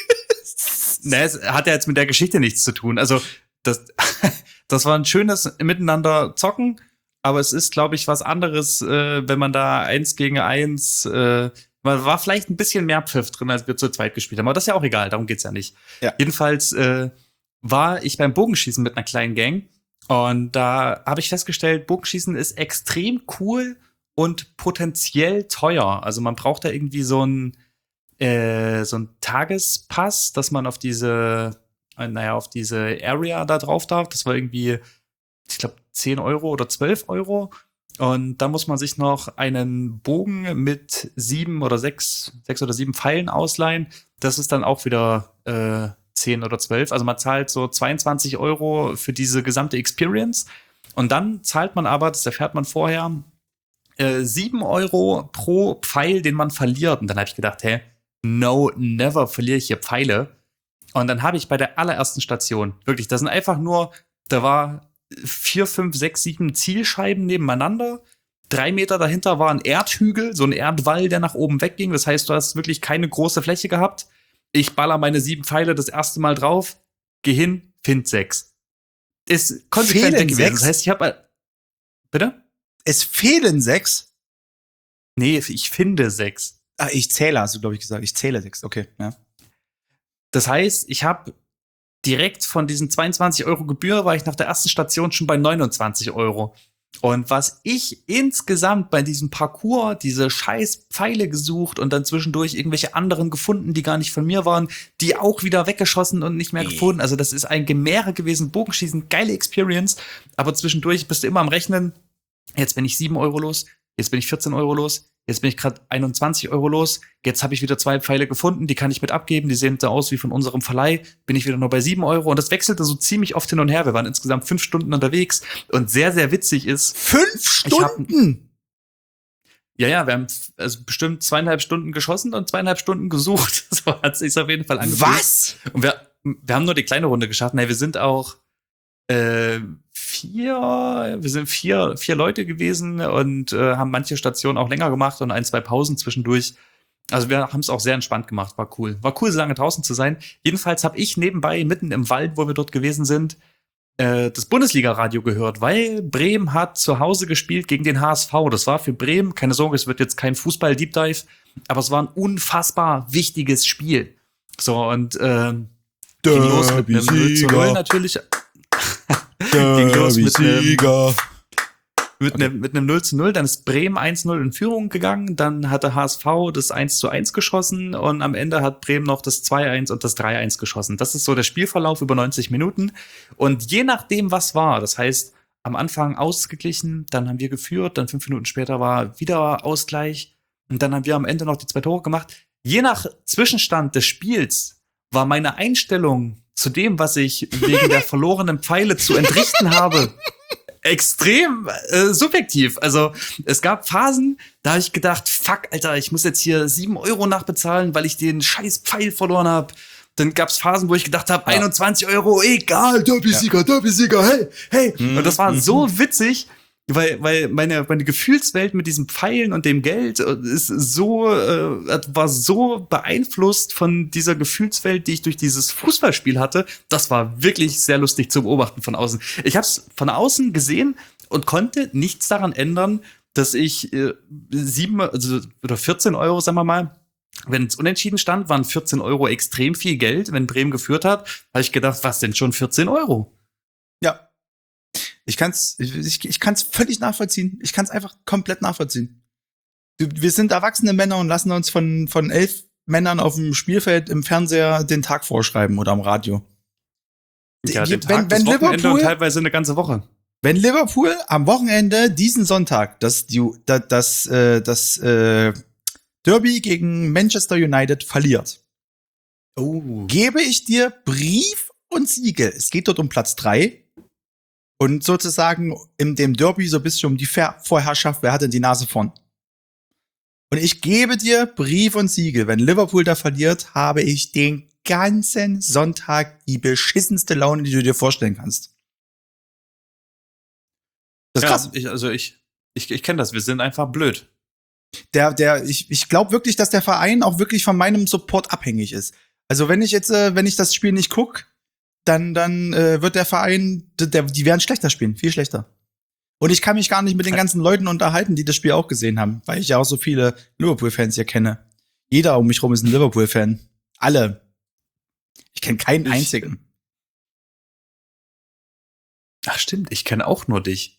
ist. Ne, es hat ja jetzt mit der Geschichte nichts zu tun. Also, das, das war ein schönes Miteinander zocken, aber es ist, glaube ich, was anderes, äh, wenn man da eins gegen eins, äh, man war vielleicht ein bisschen mehr Pfiff drin, als wir zu zweit gespielt haben. Aber das ist ja auch egal, darum geht's ja nicht. Ja. Jedenfalls äh, war ich beim Bogenschießen mit einer kleinen Gang und da habe ich festgestellt, Bogenschießen ist extrem cool und potenziell teuer. Also man braucht da irgendwie so ein äh, so ein Tagespass, dass man auf diese, äh, naja, auf diese Area da drauf darf. Das war irgendwie, ich glaube, zehn Euro oder zwölf Euro. Und da muss man sich noch einen Bogen mit sieben oder sechs, sechs oder sieben Pfeilen ausleihen. Das ist dann auch wieder äh, zehn oder zwölf. Also man zahlt so zweiundzwanzig Euro für diese gesamte Experience. Und dann zahlt man aber, das erfährt man vorher, äh, sieben Euro pro Pfeil, den man verliert. Und dann habe ich gedacht, hä, no, never verliere ich hier Pfeile. Und dann habe ich bei der allerersten Station, wirklich, das sind einfach nur, da war vier, fünf, sechs, sieben Zielscheiben nebeneinander. Drei Meter dahinter war ein Erdhügel, so ein Erdwall, der nach oben wegging. Das heißt, du hast wirklich keine große Fläche gehabt. Ich baller meine sieben Pfeile das erste Mal drauf, geh hin, find sechs. Ist konsequent weg gewesen. Das heißt, ich habe. Bitte? Es fehlen sechs? Nee, ich finde sechs. Ah, ich zähle, hast du, glaube ich, gesagt. Ich zähle sechs, okay, ja. Das heißt, ich habe direkt von diesen zweiundzwanzig Euro Gebühr, war ich nach der ersten Station schon bei neunundzwanzig Euro. Und was ich insgesamt bei diesem Parcours, diese scheiß Pfeile gesucht und dann zwischendurch irgendwelche anderen gefunden, die gar nicht von mir waren, die auch wieder weggeschossen und nicht mehr gefunden. Also das ist ein Gemehre gewesen, Bogenschießen, geile Experience. Aber zwischendurch bist du immer am Rechnen, jetzt bin ich sieben Euro los, jetzt bin ich vierzehn Euro los, jetzt bin ich gerade einundzwanzig Euro los, jetzt habe ich wieder zwei Pfeile gefunden, die kann ich mit abgeben, die sehen so aus wie von unserem Verleih, bin ich wieder nur bei sieben Euro und das wechselte so ziemlich oft hin und her. Wir waren insgesamt fünf Stunden unterwegs und sehr, sehr witzig ist. Fünf Stunden? Hab, ja, ja, wir haben also bestimmt zweieinhalb Stunden geschossen und zweieinhalb Stunden gesucht. So hat es sich auf jeden Fall angefühlt. Was? Und wir, wir haben nur die kleine Runde geschafft. Nein, wir sind auch äh, vier, wir sind vier, vier Leute gewesen und äh, haben manche Stationen auch länger gemacht und ein, zwei Pausen zwischendurch. Also wir haben es auch sehr entspannt gemacht, war cool. War cool, so lange draußen zu sein. Jedenfalls habe ich nebenbei, mitten im Wald, wo wir dort gewesen sind, äh, das Bundesliga-Radio gehört, weil Bremen hat zu Hause gespielt gegen den H S V. Das war für Bremen, keine Sorge, es wird jetzt kein Fußball-Deep Dive, aber es war ein unfassbar wichtiges Spiel. So, und äh, ging los mit einem null zu null natürlich. Ging los mit einem, mit, einem, mit einem null zu null, dann ist Bremen eins null in Führung gegangen, dann hat der H S V das eins zu eins geschossen und am Ende hat Bremen noch das zwei eins und das drei eins geschossen. Das ist so der Spielverlauf über neunzig Minuten und je nachdem, was war, das heißt, am Anfang ausgeglichen, dann haben wir geführt, dann fünf Minuten später war wieder Ausgleich und dann haben wir am Ende noch die zwei Tore gemacht. Je nach Zwischenstand des Spiels war meine Einstellung zu dem, was ich wegen der verlorenen Pfeile zu entrichten habe, extrem äh, subjektiv. Also es gab Phasen, da habe ich gedacht, fuck, Alter, ich muss jetzt hier sieben Euro nachbezahlen, weil ich den scheiß Pfeil verloren habe. Dann gab es Phasen, wo ich gedacht habe, ja. einundzwanzig Euro, egal, Derby-Sieger, ja. Derby-Sieger, hey, hey. Mhm. Und das war so witzig, weil weil meine meine Gefühlswelt mit diesen Pfeilen und dem Geld ist so äh, war so beeinflusst von dieser Gefühlswelt, die ich durch dieses Fußballspiel hatte. Das war wirklich sehr lustig zu beobachten von außen. Ich habe es von außen gesehen und konnte nichts daran ändern, dass ich äh, sieben also, oder vierzehn Euro, sagen wir mal, wenn es unentschieden stand, waren vierzehn Euro extrem viel Geld. Wenn Bremen geführt hat, habe ich gedacht, was denn schon vierzehn Euro? Ja. Ich kann's, ich, ich kann's völlig nachvollziehen. Ich kann's einfach komplett nachvollziehen. Wir sind erwachsene Männer und lassen uns von, von elf Männern auf dem Spielfeld im Fernseher den Tag vorschreiben oder am Radio. Ja, den Tag, wenn, wenn das Wochenende Liverpool, und teilweise eine ganze Woche. Wenn Liverpool am Wochenende diesen Sonntag das, die, das, das, äh, das äh, Derby gegen Manchester United verliert, Oh. gebe ich dir Brief und Siegel. Es geht dort um Platz drei und sozusagen in dem Derby so ein bisschen um die Ver- Vorherrschaft, wer hat denn die Nase vorn. Und ich gebe dir Brief und Siegel. Wenn Liverpool da verliert, habe ich den ganzen Sonntag die beschissenste Laune, die du dir vorstellen kannst. Das ist Ja, krass. ich, also ich, ich, ich kenne das. Wir sind einfach blöd. Der, der, ich, ich glaube wirklich, dass der Verein auch wirklich von meinem Support abhängig ist. Also wenn ich jetzt, äh, wenn ich das Spiel nicht guck, dann, dann äh, wird der Verein, der, die werden schlechter spielen, viel schlechter. Und ich kann mich gar nicht mit den ganzen Leuten unterhalten, die das Spiel auch gesehen haben, weil ich ja auch so viele Liverpool-Fans hier kenne. Jeder um mich rum ist ein Liverpool-Fan. Alle. Ich kenne keinen Ich- einzigen. Ach stimmt, ich kenne auch nur dich.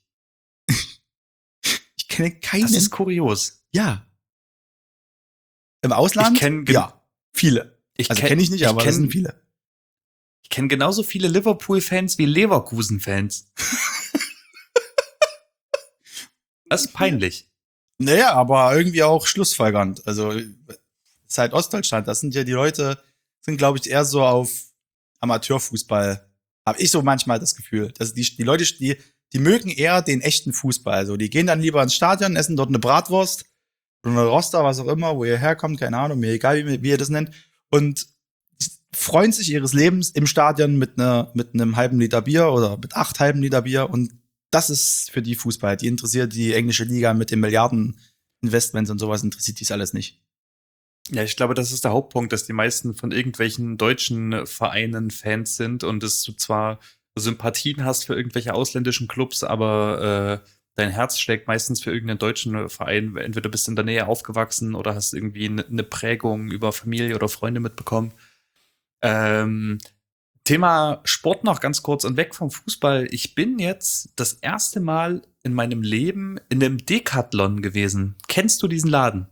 Ich kenne Das keinen. ist kurios. Ja. Im Ausland? Ich kenn gen- ja, viele. Ich Also kenn- kenne ich nicht, ich aber das kenn- sind viele. Ich kenne genauso viele Liverpool-Fans wie Leverkusen-Fans. Das ist peinlich. Naja, aber irgendwie auch schlussfolgernd. Also seit Ostdeutschland, das sind ja die Leute, sind glaube ich eher so auf Amateurfußball. Habe ich so manchmal das Gefühl, dass die, die Leute, die, die mögen eher den echten Fußball. Also die gehen dann lieber ins Stadion, essen dort eine Bratwurst oder eine Roster, was auch immer, wo ihr herkommt, keine Ahnung, mir egal, wie, wie ihr das nennt. Und freuen sich ihres Lebens im Stadion mit einer, mit einem halben Liter Bier oder mit acht halben Liter Bier. Und das ist für die Fußball. Die interessiert die englische Liga mit den Milliarden Investments und sowas, interessiert dies alles nicht. Ja, ich glaube, das ist der Hauptpunkt, dass die meisten von irgendwelchen deutschen Vereinen Fans sind und dass du zwar Sympathien hast für irgendwelche ausländischen Clubs, aber äh, dein Herz schlägt meistens für irgendeinen deutschen Verein. Entweder bist du in der Nähe aufgewachsen oder hast irgendwie eine ne Prägung über Familie oder Freunde mitbekommen. Ähm, Thema Sport noch ganz kurz und weg vom Fußball. Ich bin jetzt das erste Mal in meinem Leben in einem Decathlon gewesen. Kennst du diesen Laden?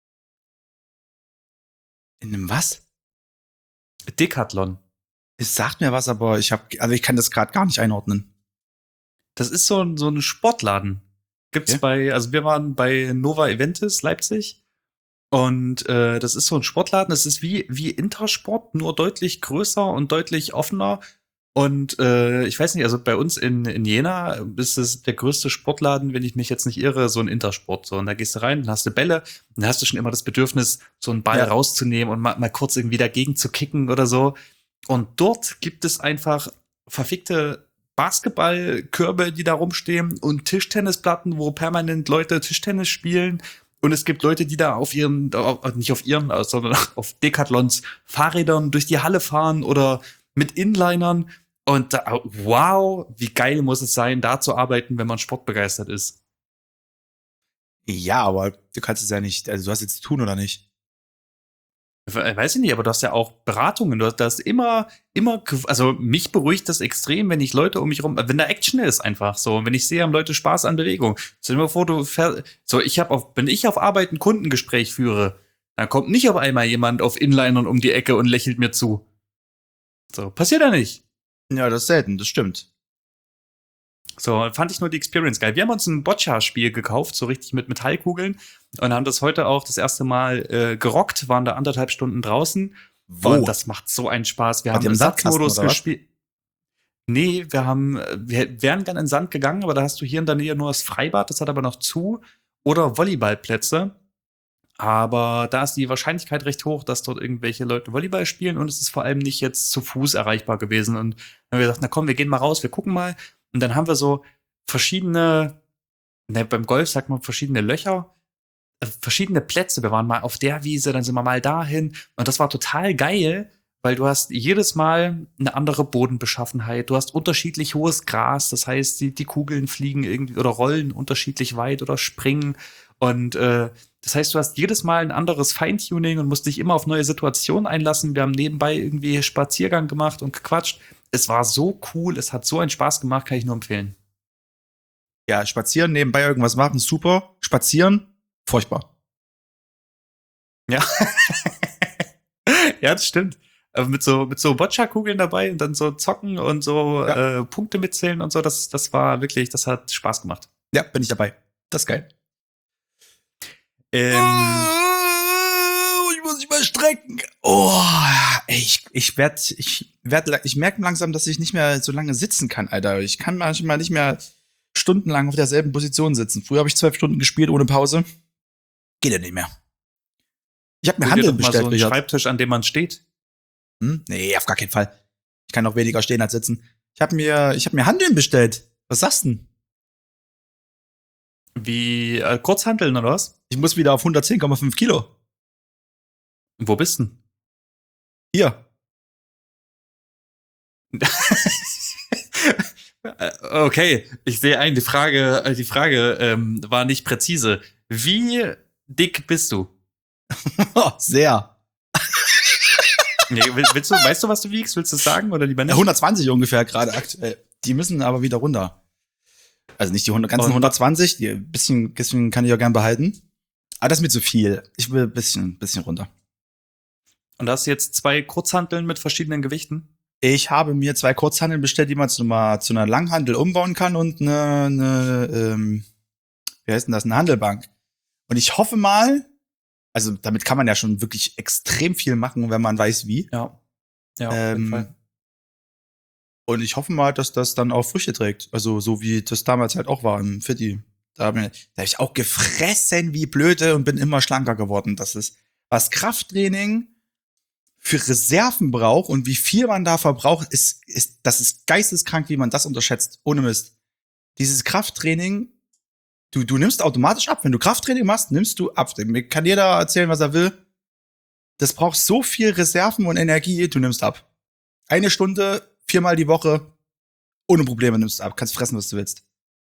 In einem was? Decathlon. Es sagt mir was, aber ich habe, also ich kann das gerade gar nicht einordnen. Das ist so ein, so ein Sportladen. Gibt's Ja. bei, also wir waren bei Nova Eventis Leipzig und äh, das ist so ein Sportladen. Das ist wie, wie Intersport, nur deutlich größer und deutlich offener. Und äh, ich weiß nicht, also bei uns in, in Jena ist es der größte Sportladen, wenn ich mich jetzt nicht irre, so ein Intersport. So, und da gehst du rein, dann hast du Bälle, und dann hast du schon immer das Bedürfnis, so einen Ball Ja. rauszunehmen und mal, mal kurz irgendwie dagegen zu kicken oder so. Und dort gibt es einfach verfickte Basketballkörbe, die da rumstehen und Tischtennisplatten, wo permanent Leute Tischtennis spielen. Und es gibt Leute, die da auf ihren, auf, nicht auf ihren, sondern auf Decathlons Fahrrädern durch die Halle fahren oder mit Inlinern. Und da, wow, wie geil muss es sein, da zu arbeiten, wenn man sportbegeistert ist. Ja, aber du kannst es ja nicht, also du hast jetzt zu tun oder nicht? Weiß ich nicht, aber du hast ja auch Beratungen. Du hast das immer, immer, also mich beruhigt das extrem, wenn ich Leute um mich rum, wenn da Action ist einfach so. Und wenn ich sehe, haben Leute Spaß an Bewegung. Stell dir mal vor, du fährst, so ich habe auf, wenn ich auf Arbeit ein Kundengespräch führe, dann kommt nicht auf einmal jemand auf Inlinern um die Ecke und lächelt mir zu. So, passiert ja nicht. Ja, das ist selten, das stimmt. So, fand ich nur die Experience geil. Wir haben uns ein Boccia-Spiel gekauft, so richtig mit Metallkugeln und haben das heute auch das erste Mal äh, gerockt, waren da anderthalb Stunden draußen. Wo? Und das macht so einen Spaß. Wir Wart haben ihr im im Sandkasten Satzmodus oder was? gespielt. Nee, wir haben, wir wären gerne in den Sand gegangen, aber da hast du hier in der Nähe nur das Freibad, das hat aber noch zu, oder Volleyballplätze. Aber da ist die Wahrscheinlichkeit recht hoch, dass dort irgendwelche Leute Volleyball spielen und es ist vor allem nicht jetzt zu Fuß erreichbar gewesen. Und dann haben wir gesagt, na komm, wir gehen mal raus, wir gucken mal. Und dann haben wir so verschiedene, ne, beim Golf sagt man verschiedene Löcher, äh, verschiedene Plätze. Wir waren mal auf der Wiese, dann sind wir mal dahin. Und das war total geil, weil du hast jedes Mal eine andere Bodenbeschaffenheit. Du hast unterschiedlich hohes Gras. Das heißt, die, die Kugeln fliegen irgendwie oder rollen unterschiedlich weit oder springen. Und äh, das heißt, du hast jedes Mal ein anderes Feintuning und musst dich immer auf neue Situationen einlassen. Wir haben nebenbei irgendwie Spaziergang gemacht und gequatscht. Es war so cool, es hat so einen Spaß gemacht, kann ich nur empfehlen. Ja, spazieren, nebenbei irgendwas machen, super. Spazieren, furchtbar. Ja, ja, das stimmt. äh, mit so mit so Boccia-Kugeln dabei und dann so zocken und so Ja. äh, Punkte mitzählen und so. Das, das war wirklich, das hat Spaß gemacht. Ja, bin ich dabei. Das ist geil. Ähm, Oh, ich muss mich mal strecken. Oh, ey, ich, ich werd, ich werd, ich merke langsam, dass ich nicht mehr so lange sitzen kann, Alter. Ich kann manchmal nicht mehr stundenlang auf derselben Position sitzen. Früher habe ich zwölf Stunden gespielt ohne Pause. Geht ja nicht mehr. Ich habe mir hol dir Handeln doch mal bestellt, so einen Richard. Schreibtisch, an dem man steht. Hm? Nee, auf gar keinen Fall. Ich kann noch weniger stehen als sitzen. Ich habe mir, ich habe mir Handeln bestellt. Was sagst du denn? Wie äh, Kurzhanteln oder was? Ich muss wieder auf hundertzehn Komma fünf Kilo. Wo bist denn? Hier. Äh, Okay, ich sehe ein, die Frage, äh, die Frage ähm, war nicht präzise. Wie dick bist du? Sehr. Nee, will- willst du, weißt du, was du wiegst? Willst du es sagen oder lieber Ja, nicht? hundertzwanzig ungefähr gerade aktuell. Die müssen aber wieder runter. Also nicht die hundert, ganzen Und- hundertzwanzig, die ein bisschen, bisschen kann ich auch gern behalten. Aber das ist mir zu viel. Ich will ein bisschen, bisschen runter. Und hast du jetzt zwei Kurzhanteln mit verschiedenen Gewichten? Ich habe mir zwei Kurzhanteln bestellt, die man zu einer, zu einer Langhantel umbauen kann und eine, eine ähm, wie heißt denn das, eine Handelbank. Und ich hoffe mal, also damit kann man ja schon wirklich extrem viel machen, wenn man weiß wie. Ja. Ja, auf jeden Ähm, Fall. Und ich hoffe mal, dass das dann auch Früchte trägt. Also so wie das damals halt auch war im Fitti. Da habe ich, da hab ich auch gefressen wie blöde und bin immer schlanker geworden. Das ist, was Krafttraining für Reserven braucht und wie viel man da verbraucht, ist, ist, das ist geisteskrank, wie man das unterschätzt. Ohne Mist. Dieses Krafttraining, du, du nimmst automatisch ab. Wenn du Krafttraining machst, nimmst du ab. Mir kann jeder erzählen, was er will. Das braucht so viel Reserven und Energie, du nimmst ab. Eine Stunde, viermal die Woche, ohne Probleme nimmst du ab. Kannst fressen, was du willst.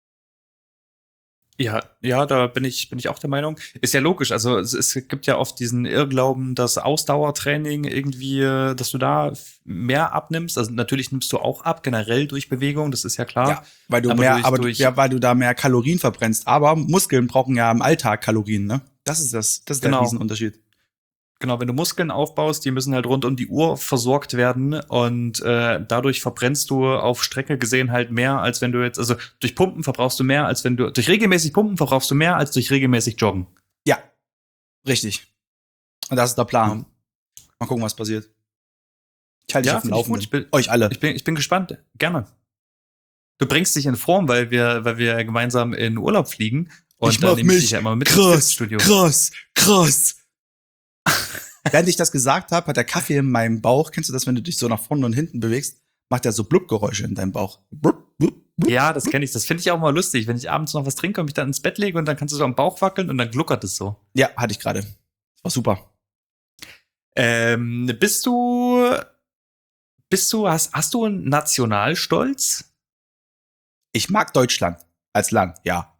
Ja, ja, da bin ich, bin ich auch der Meinung. Ist ja logisch. Also es, es gibt ja oft diesen Irrglauben, dass Ausdauertraining irgendwie, äh, dass du da mehr abnimmst. Also natürlich nimmst du auch ab, generell durch Bewegung, das ist ja klar. Ja, weil du aber mehr, durch- aber du, durch- ja, weil du da mehr Kalorien verbrennst. Aber Muskeln brauchen ja im Alltag Kalorien, ne? Das ist das, das ist Genau. der Riesenunterschied. Genau, wenn du Muskeln aufbaust, die müssen halt rund um die Uhr versorgt werden und äh, dadurch verbrennst du auf Strecke gesehen halt mehr, als wenn du jetzt, also durch Pumpen verbrauchst du mehr, als wenn du, durch regelmäßig Pumpen verbrauchst du mehr, als durch regelmäßig Joggen. Ja, richtig. Und das ist der Plan. Mal gucken, was passiert. Ich halte dich Ja, auf dem finde ich gut. Laufenden. Ich bin, Euch alle. ich bin, ich bin gespannt. Gerne. Du bringst dich in Form, weil wir, weil wir gemeinsam in Urlaub fliegen und Ich dann mach nehme ich mich dich ja immer mit ins krass, Fitnessstudio. krass, krass. Während ich das gesagt habe, hat der Kaffee in meinem Bauch, kennst du das, wenn du dich so nach vorne und hinten bewegst, macht er so Blubgeräusche in deinem Bauch. Blub, blub, blub. Ja, das kenne ich. Das finde ich auch mal lustig, wenn ich abends noch was trinke und mich dann ins Bett lege und dann kannst du so am Bauch wackeln und dann gluckert es so. Ja, hatte ich gerade. War super. Ähm, bist du, bist du, hast, hast du einen Nationalstolz? Ich mag Deutschland als Land, ja.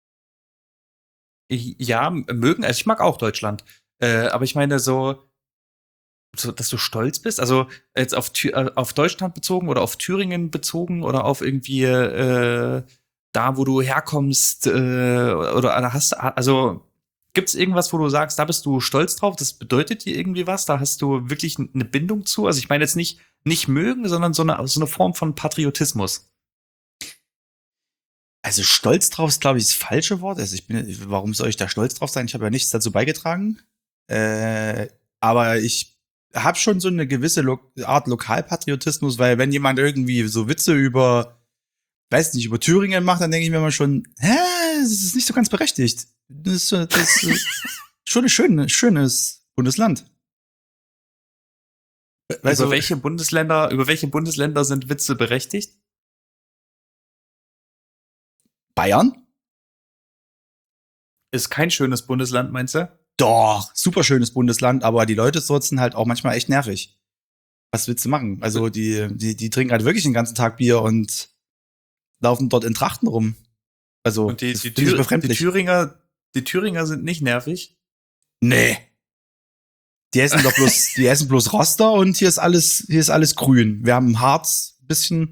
Ja, mögen, also ich mag auch Deutschland. Äh, aber ich meine so, so, dass du stolz bist, also jetzt auf, Thü- äh, auf Deutschland bezogen oder auf Thüringen bezogen oder auf irgendwie äh, da, wo du herkommst, äh, oder hast, also gibt's irgendwas, wo du sagst, da bist du stolz drauf, das bedeutet dir irgendwie was, da hast du wirklich eine Bindung zu? Also ich meine jetzt nicht, nicht mögen, sondern so eine, so eine Form von Patriotismus. Also stolz drauf ist, glaube ich, das falsche Wort. Also ich bin, warum soll ich da stolz drauf sein? Ich habe ja nichts dazu beigetragen. Äh, aber ich habe schon so eine gewisse Lo Art Lokalpatriotismus, weil wenn jemand irgendwie so Witze über, weiß nicht, über Thüringen macht, dann denke ich mir immer schon, hä, das ist nicht so ganz berechtigt. Das ist, so- das ist schon ein schön, schönes Bundesland. Weißt über du, welche Bundesländer, über welche Bundesländer sind Witze berechtigt? Bayern? Ist kein schönes Bundesland, meinst du? Doch, super schönes Bundesland, aber die Leute dort sind halt auch manchmal echt nervig. Was willst du machen? Also die, die, die trinken halt wirklich den ganzen Tag Bier und laufen dort in Trachten rum. Also Und die, das die, finde ich Thür die befremdlich. Thüringer, die Thüringer sind nicht nervig. Nee. Die essen doch bloß, die essen bloß Roster und hier ist alles, hier ist alles grün. Wir haben Harz, bisschen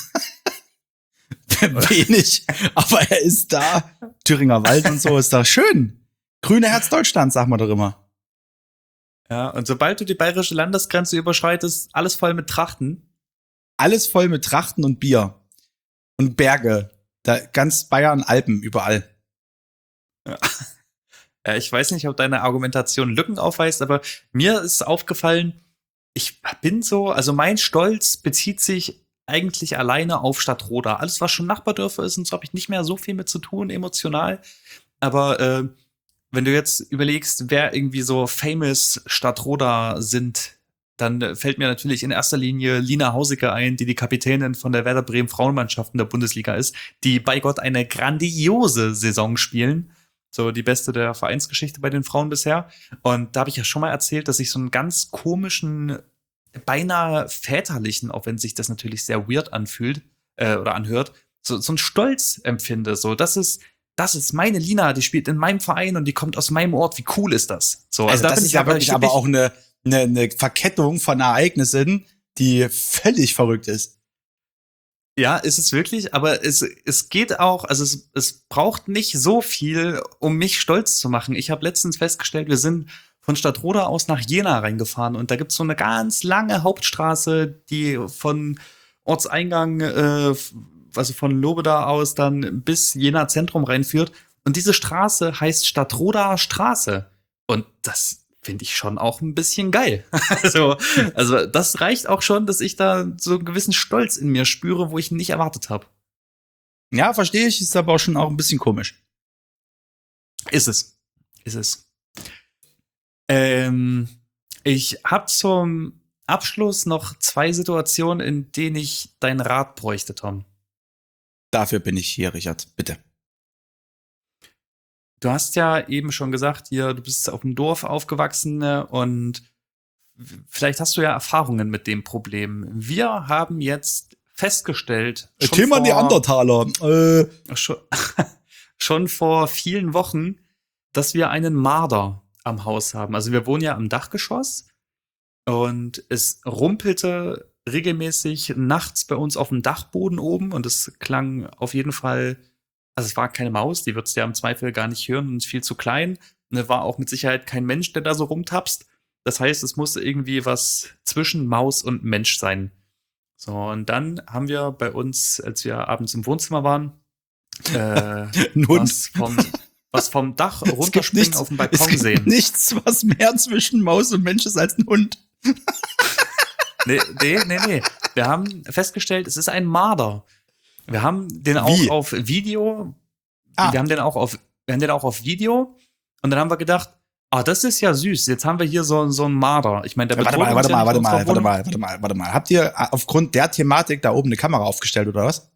wenig, aber er ist da. Thüringer Wald und so ist da schön. Grüne Herz Deutschland, sagt man doch immer. Ja, und sobald du die bayerische Landesgrenze überschreitest, alles voll mit Trachten. Alles voll mit Trachten und Bier. Und Berge. Da, ganz Bayern, Alpen, überall. Ja. Ja, ich weiß nicht, ob deine Argumentation Lücken aufweist, aber mir ist aufgefallen, ich bin so, also mein Stolz bezieht sich eigentlich alleine auf Stadtroda. Alles, was schon Nachbardörfer ist, und so habe ich nicht mehr so viel mit zu tun, emotional. Aber äh, wenn du jetzt überlegst, wer irgendwie so famous Stadtroda sind, dann äh, fällt mir natürlich in erster Linie Lina Hausicke ein, die die Kapitänin von der Werder Bremen Frauenmannschaft in der Bundesliga ist, die bei Gott eine grandiose Saison spielen. So die beste der Vereinsgeschichte bei den Frauen bisher. Und da habe ich ja schon mal erzählt, dass ich so einen ganz komischen, beinahe väterlichen, auch wenn sich das natürlich sehr weird anfühlt äh, oder anhört, so, so einen Stolz empfinde. So, das ist, das ist meine Lina, die spielt in meinem Verein und die kommt aus meinem Ort. Wie cool ist das? So, Also, da das bin ist ich ja wirklich aber auch eine, eine, eine Verkettung von Ereignissen, die völlig verrückt ist. Ja, ist es wirklich, aber es, es geht auch, also es, es braucht nicht so viel, um mich stolz zu machen. Ich habe letztens festgestellt, wir sind von Stadtroda aus nach Jena reingefahren und da gibt's so eine ganz lange Hauptstraße, die von Ortseingang, äh, also von Lobeda aus dann bis Jena Zentrum reinführt. Und diese Straße heißt Stadtroda Straße. Und das finde ich schon auch ein bisschen geil. also, also das reicht auch schon, dass ich da so einen gewissen Stolz in mir spüre, wo ich ihn nicht erwartet habe. Ja, verstehe ich, ist aber auch schon auch ein bisschen komisch. Ist es. Ist es. Ähm, ich habe zum Abschluss noch zwei Situationen, in denen ich deinen Rat bräuchte, Tom. Dafür bin ich hier, Richard. Bitte. Du hast ja eben schon gesagt, hier, du bist auf dem Dorf aufgewachsen und vielleicht hast du ja Erfahrungen mit dem Problem. Wir haben jetzt festgestellt, schon Thema vor, Neandertaler. Äh. schon, schon vor vielen Wochen, dass wir einen Marder am Haus haben. Also wir wohnen ja am Dachgeschoss und es rumpelte regelmäßig nachts bei uns auf dem Dachboden oben und es klang auf jeden Fall. Also es war keine Maus, die wird's ja im Zweifel gar nicht hören und ist viel zu klein. Und es war auch mit Sicherheit kein Mensch, der da so rumtapst. Das heißt, es musste irgendwie was zwischen Maus und Mensch sein. So, und dann haben wir bei uns, als wir abends im Wohnzimmer waren, äh, was, vom, was vom Dach runterspringen nichts, auf dem Balkon es gibt sehen. Nichts, was mehr zwischen Maus und Mensch ist als ein Hund. Nee, nee, nee, nee. Wir haben festgestellt, es ist ein Marder. Wir haben den Wie? auch auf Video. Ah. Wir haben den auch auf, wir haben den auch auf Video. Und dann haben wir gedacht, ah, das ist ja süß. Jetzt haben wir hier so, so einen Marder. Ich meine, der Warte bedroht mal, uns warte ja mal, nicht warte in mal, unserer warte Wohnung. mal, warte mal, warte mal. Habt ihr aufgrund der Thematik da oben eine Kamera aufgestellt oder was?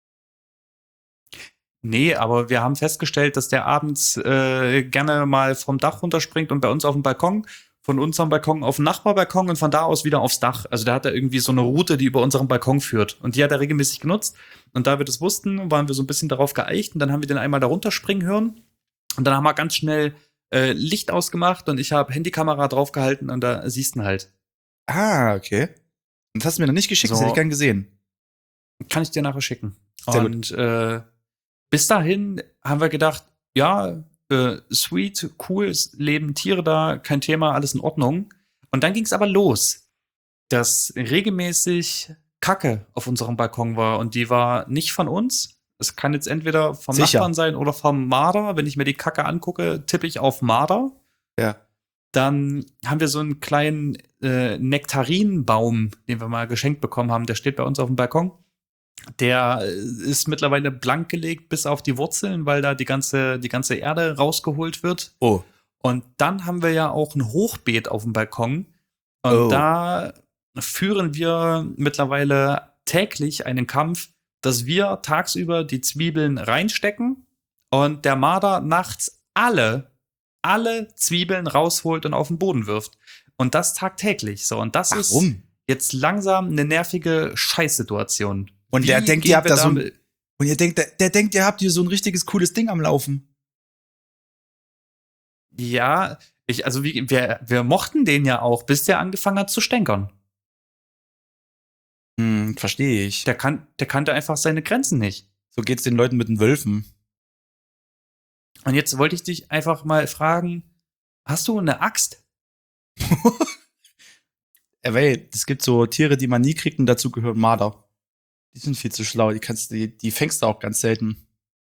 Nee, aber wir haben festgestellt, dass der abends äh, gerne mal vom Dach runterspringt und bei uns auf dem Balkon, von unserem Balkon auf den Nachbarbalkon und von da aus wieder aufs Dach. Also da hat er irgendwie so eine Route, die über unseren Balkon führt. Und die hat er regelmäßig genutzt. Und da wir das wussten, waren wir so ein bisschen darauf geeicht. Und dann haben wir den einmal da runterspringen hören. Und dann haben wir ganz schnell äh, Licht ausgemacht und ich habe Handykamera draufgehalten und da siehst du ihn halt. Ah, okay. Das hast du mir noch nicht geschickt, das So. hätte ich gern gesehen. Kann ich dir nachher schicken. Sehr gut. Und äh, bis dahin haben wir gedacht, ja, äh, sweet, cool, es leben Tiere da, kein Thema, alles in Ordnung. Und dann ging es aber los, dass regelmäßig Kacke auf unserem Balkon war und die war nicht von uns. Es kann jetzt entweder vom Sicher. Nachbarn sein oder vom Marder. Wenn ich mir die Kacke angucke, tippe ich auf Marder. Ja. Dann haben wir so einen kleinen äh, Nektarinenbaum, den wir mal geschenkt bekommen haben. Der steht bei uns auf dem Balkon. Der äh, ist mittlerweile blank gelegt bis auf die Wurzeln, weil da die ganze, die ganze Erde rausgeholt wird. Oh. Und dann haben wir ja auch ein Hochbeet auf dem Balkon. Und Oh. da führen wir mittlerweile täglich einen Kampf, dass wir tagsüber die Zwiebeln reinstecken und der Marder nachts alle, alle Zwiebeln rausholt und auf den Boden wirft. Und das tagtäglich. So, und das ist Warum? jetzt langsam eine nervige Scheißsituation. Und Wie der denkt, gehen ihr habt wir da so ein, damit- und ihr denkt, der, der denkt, ihr habt hier so ein richtiges cooles Ding am Laufen. Ja, ich, also wie, wir, wir mochten den ja auch, bis der angefangen hat zu stänkern. Hm, verstehe ich. Der, kann, der kannte einfach seine Grenzen nicht. So geht's den Leuten mit den Wölfen. Und jetzt wollte ich dich einfach mal fragen, hast du eine Axt? Ja, weil es gibt so Tiere, die man nie kriegt und dazu gehören Marder. Die sind viel zu schlau, die kannst die, die fängst du auch ganz selten.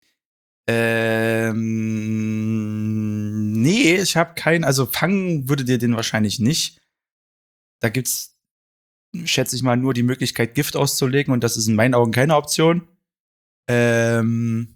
Ähm, nee, ich habe keinen, also fangen würde dir den wahrscheinlich nicht. Da gibt's, schätze ich mal, nur die Möglichkeit, Gift auszulegen und das ist in meinen Augen keine Option. Ähm,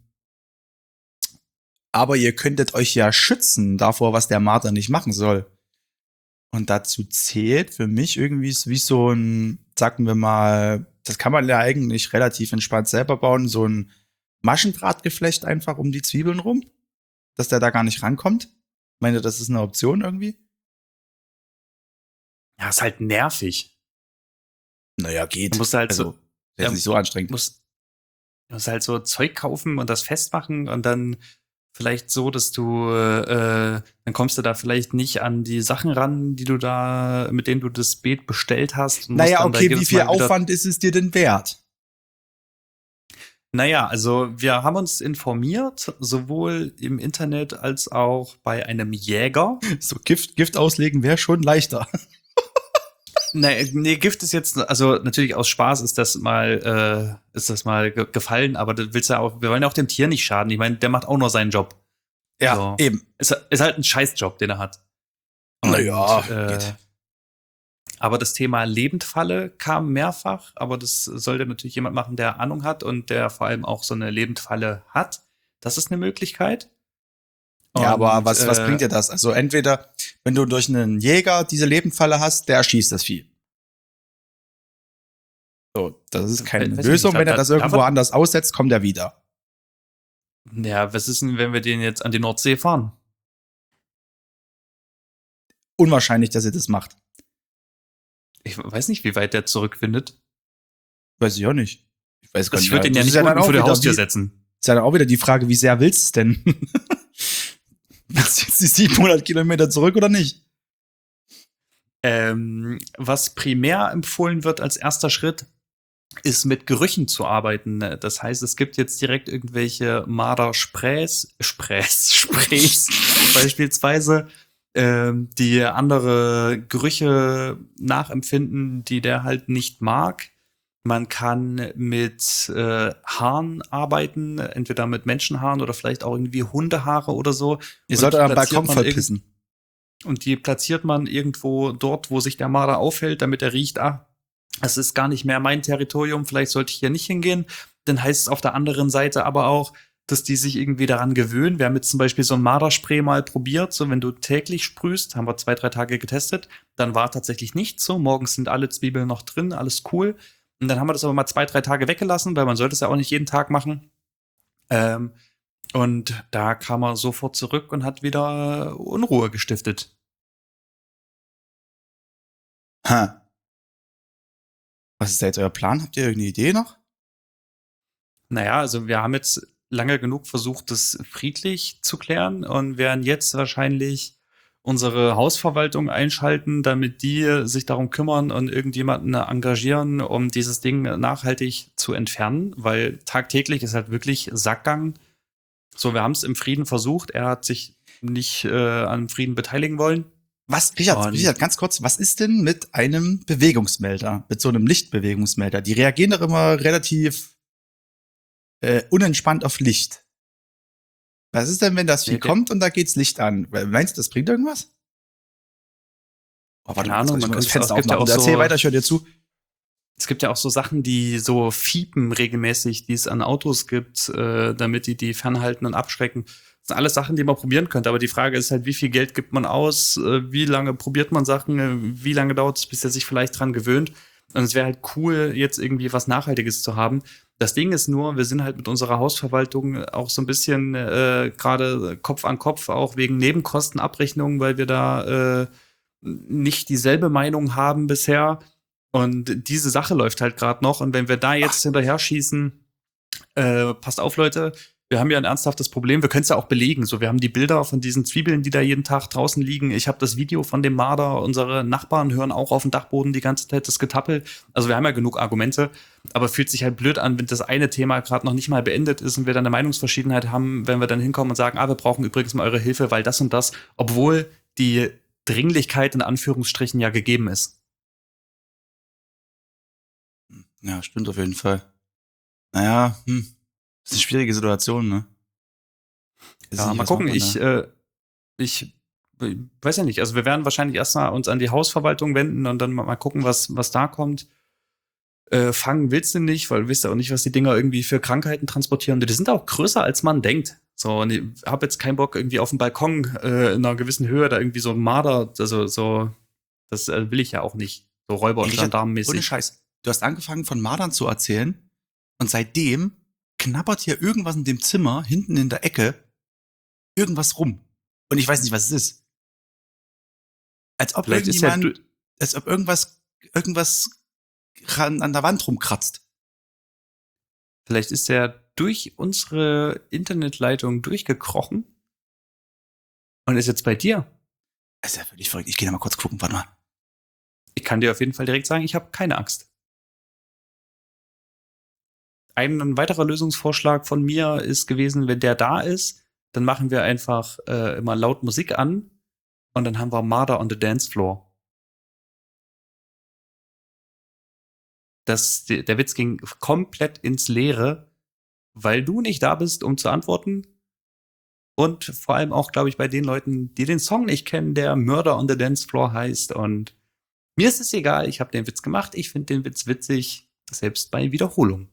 aber ihr könntet euch ja schützen davor, was der Marder nicht machen soll. Und dazu zählt für mich irgendwie wie so ein, sagen wir mal, das kann man ja eigentlich relativ entspannt selber bauen, so ein Maschendrahtgeflecht einfach um die Zwiebeln rum, dass der da gar nicht rankommt. Meint ihr, das ist eine Option irgendwie? Ja, ist halt nervig. Naja, geht. Du musst halt also, so, das ist ja, nicht so anstrengend. musst, du musst halt so Zeug kaufen und das festmachen und dann vielleicht so, dass du, äh, dann kommst du da vielleicht nicht an die Sachen ran, die du da, mit denen du das Beet bestellt hast. und musst Naja, dann da okay, wie jedes viel Mal wieder- Aufwand ist es dir denn wert? Naja, also wir haben uns informiert, sowohl im Internet als auch bei einem Jäger. So Gift, Gift auslegen wäre schon leichter. Nee, nee, Gift ist jetzt, also natürlich aus Spaß ist das mal, äh, ist das mal ge- gefallen, aber du willst ja auch, wir wollen ja auch dem Tier nicht schaden. Ich meine, der macht auch nur seinen Job. Ja, So. eben. Ist, ist halt ein Scheißjob, den er hat. Und, Naja, äh, geht. aber das Thema Lebendfalle kam mehrfach, aber das sollte natürlich jemand machen, der Ahnung hat und der vor allem auch so eine Lebendfalle hat. Das ist eine Möglichkeit. Ja, aber Und, was, was äh, bringt dir das? Also entweder, wenn du durch einen Jäger diese Lebendfalle hast, der erschießt das Vieh. So, das ist keine Weiß ich Lösung. nicht, Wenn er da- das da- irgendwo davon- anders aussetzt, kommt er wieder. Ja, was ist denn, wenn wir den jetzt an die Nordsee fahren? Unwahrscheinlich, dass er das macht. Ich weiß nicht, wie weit der zurückfindet. Weiß ich auch nicht. Ich weiß gar Also nicht. ich würde den ja Das nicht ist ja dann unten auch vor der wieder Haustür wie- setzen. Ist ja dann auch wieder die Frage, wie sehr willst du es denn? Willst du jetzt die siebenhundert Kilometer zurück oder nicht? Ähm, was primär empfohlen wird als erster Schritt, ist mit Gerüchen zu arbeiten. Das heißt, es gibt jetzt direkt irgendwelche Marder-Sprays, Sprays, Sprays beispielsweise, ähm, die andere Gerüche nachempfinden, die der halt nicht mag. Man kann mit äh, Haaren arbeiten, entweder mit Menschenhaaren oder vielleicht auch irgendwie Hundehaare oder so. Ihr Und sollt die euren platziert Balkon man voll irgend- pissen. Und die platziert man irgendwo dort, wo sich der Marder aufhält, damit er riecht, ah, es ist gar nicht mehr mein Territorium, vielleicht sollte ich hier nicht hingehen. Dann heißt es auf der anderen Seite aber auch, dass die sich irgendwie daran gewöhnen. Wir haben jetzt zum Beispiel so ein Marderspray mal probiert, so wenn du täglich sprühst, haben wir zwei, drei Tage getestet, dann war tatsächlich nichts so. Morgens sind alle Zwiebeln noch drin, alles cool. Und dann haben wir das aber mal zwei, drei Tage weggelassen, weil man sollte es ja auch nicht jeden Tag machen. Ähm, und da kam er sofort zurück und hat wieder Unruhe gestiftet. Ha. Was ist da jetzt euer Plan? Habt ihr irgendeine Idee noch? Naja, also wir haben jetzt lange genug versucht, das friedlich zu klären und werden jetzt wahrscheinlich unsere Hausverwaltung einschalten, damit die sich darum kümmern und irgendjemanden engagieren, um dieses Ding nachhaltig zu entfernen, weil tagtäglich ist halt wirklich Sackgang. So, wir haben es im Frieden versucht, er hat sich nicht äh, an Frieden beteiligen wollen. Was, Richard, Und- Richard, ganz kurz, was ist denn mit einem Bewegungsmelder, mit so einem Lichtbewegungsmelder? Die reagieren doch immer relativ äh, unentspannt auf Licht. Was ist denn, wenn das Vieh Ja, der- kommt und da geht's Licht an? Meinst du, das bringt irgendwas? Oh, Keine Ahnung, jetzt man muss ich könnte mal das Fenster es auch- gibt ja aufmachen. auch Erzähl so- weiter, ich höre dir zu. Es gibt ja auch so Sachen, die so fiepen regelmäßig, die es an Autos gibt, äh, damit die die fernhalten und abschrecken. Das sind alles Sachen, die man probieren könnte. Aber die Frage ist halt, wie viel Geld gibt man aus? Äh, wie lange probiert man Sachen? Äh, wie lange dauert es, bis er sich vielleicht dran gewöhnt? Und es wäre halt cool, jetzt irgendwie was Nachhaltiges zu haben. Das Ding ist nur, wir sind halt mit unserer Hausverwaltung auch so ein bisschen äh, gerade Kopf an Kopf, auch wegen Nebenkostenabrechnungen, weil wir da äh, nicht dieselbe Meinung haben bisher. Und diese Sache läuft halt gerade noch. Und wenn wir da jetzt hinterher schießen, äh, passt auf, Leute, wir haben ja ein ernsthaftes Problem. Wir können es ja auch belegen. So, wir haben die Bilder von diesen Zwiebeln, die da jeden Tag draußen liegen. Ich habe das Video von dem Marder. Unsere Nachbarn hören auch auf dem Dachboden die ganze Zeit das Getappel. Also wir haben ja genug Argumente. Aber fühlt sich halt blöd an, wenn das eine Thema gerade noch nicht mal beendet ist und wir dann eine Meinungsverschiedenheit haben, wenn wir dann hinkommen und sagen, ah, wir brauchen übrigens mal eure Hilfe, weil das und das, obwohl die Dringlichkeit in Anführungsstrichen ja gegeben ist. Ja, stimmt auf jeden Fall. Naja, hm. Das ist eine schwierige Situation, ne? Weiß Ja, nicht, mal was gucken, macht man ich, da? äh, ich äh, weiß ja nicht, also wir werden wahrscheinlich erstmal uns an die Hausverwaltung wenden und dann mal mal gucken, was, was da kommt. Äh, fangen willst du nicht, weil du weißt ja auch nicht, was die Dinger irgendwie für Krankheiten transportieren. Die sind auch größer, als man denkt. So, und ich habe jetzt keinen Bock, irgendwie auf dem Balkon äh, in einer gewissen Höhe da irgendwie so ein Marder, also so, das äh, will ich ja auch nicht. So Räuber- Ey, und Richard, ohne Gendarmenmäßig. Scheiß. Du hast angefangen von Mardern zu erzählen und seitdem knabbert hier irgendwas in dem Zimmer hinten in der Ecke irgendwas rum. Und ich weiß nicht, was es ist. Als ob Vielleicht ist ja irgendjemand, du- als ob irgendwas, irgendwas ran, an der Wand rumkratzt. Vielleicht ist er durch unsere Internetleitung durchgekrochen und ist jetzt bei dir. Das ist ja völlig verrückt. Ich gehe da mal kurz gucken, warte mal. Ich kann dir auf jeden Fall direkt sagen, ich habe keine Angst. Ein weiterer Lösungsvorschlag von mir ist gewesen, wenn der da ist, dann machen wir einfach äh, immer laut Musik an und dann haben wir Marder on the Dance Floor. Das, der Witz ging komplett ins Leere, weil du nicht da bist, um zu antworten. Und vor allem auch, glaube ich, bei den Leuten, die den Song nicht kennen, der Murder on the Dance Floor heißt. Und mir ist es egal, ich habe den Witz gemacht. Ich finde den Witz witzig, selbst bei Wiederholung.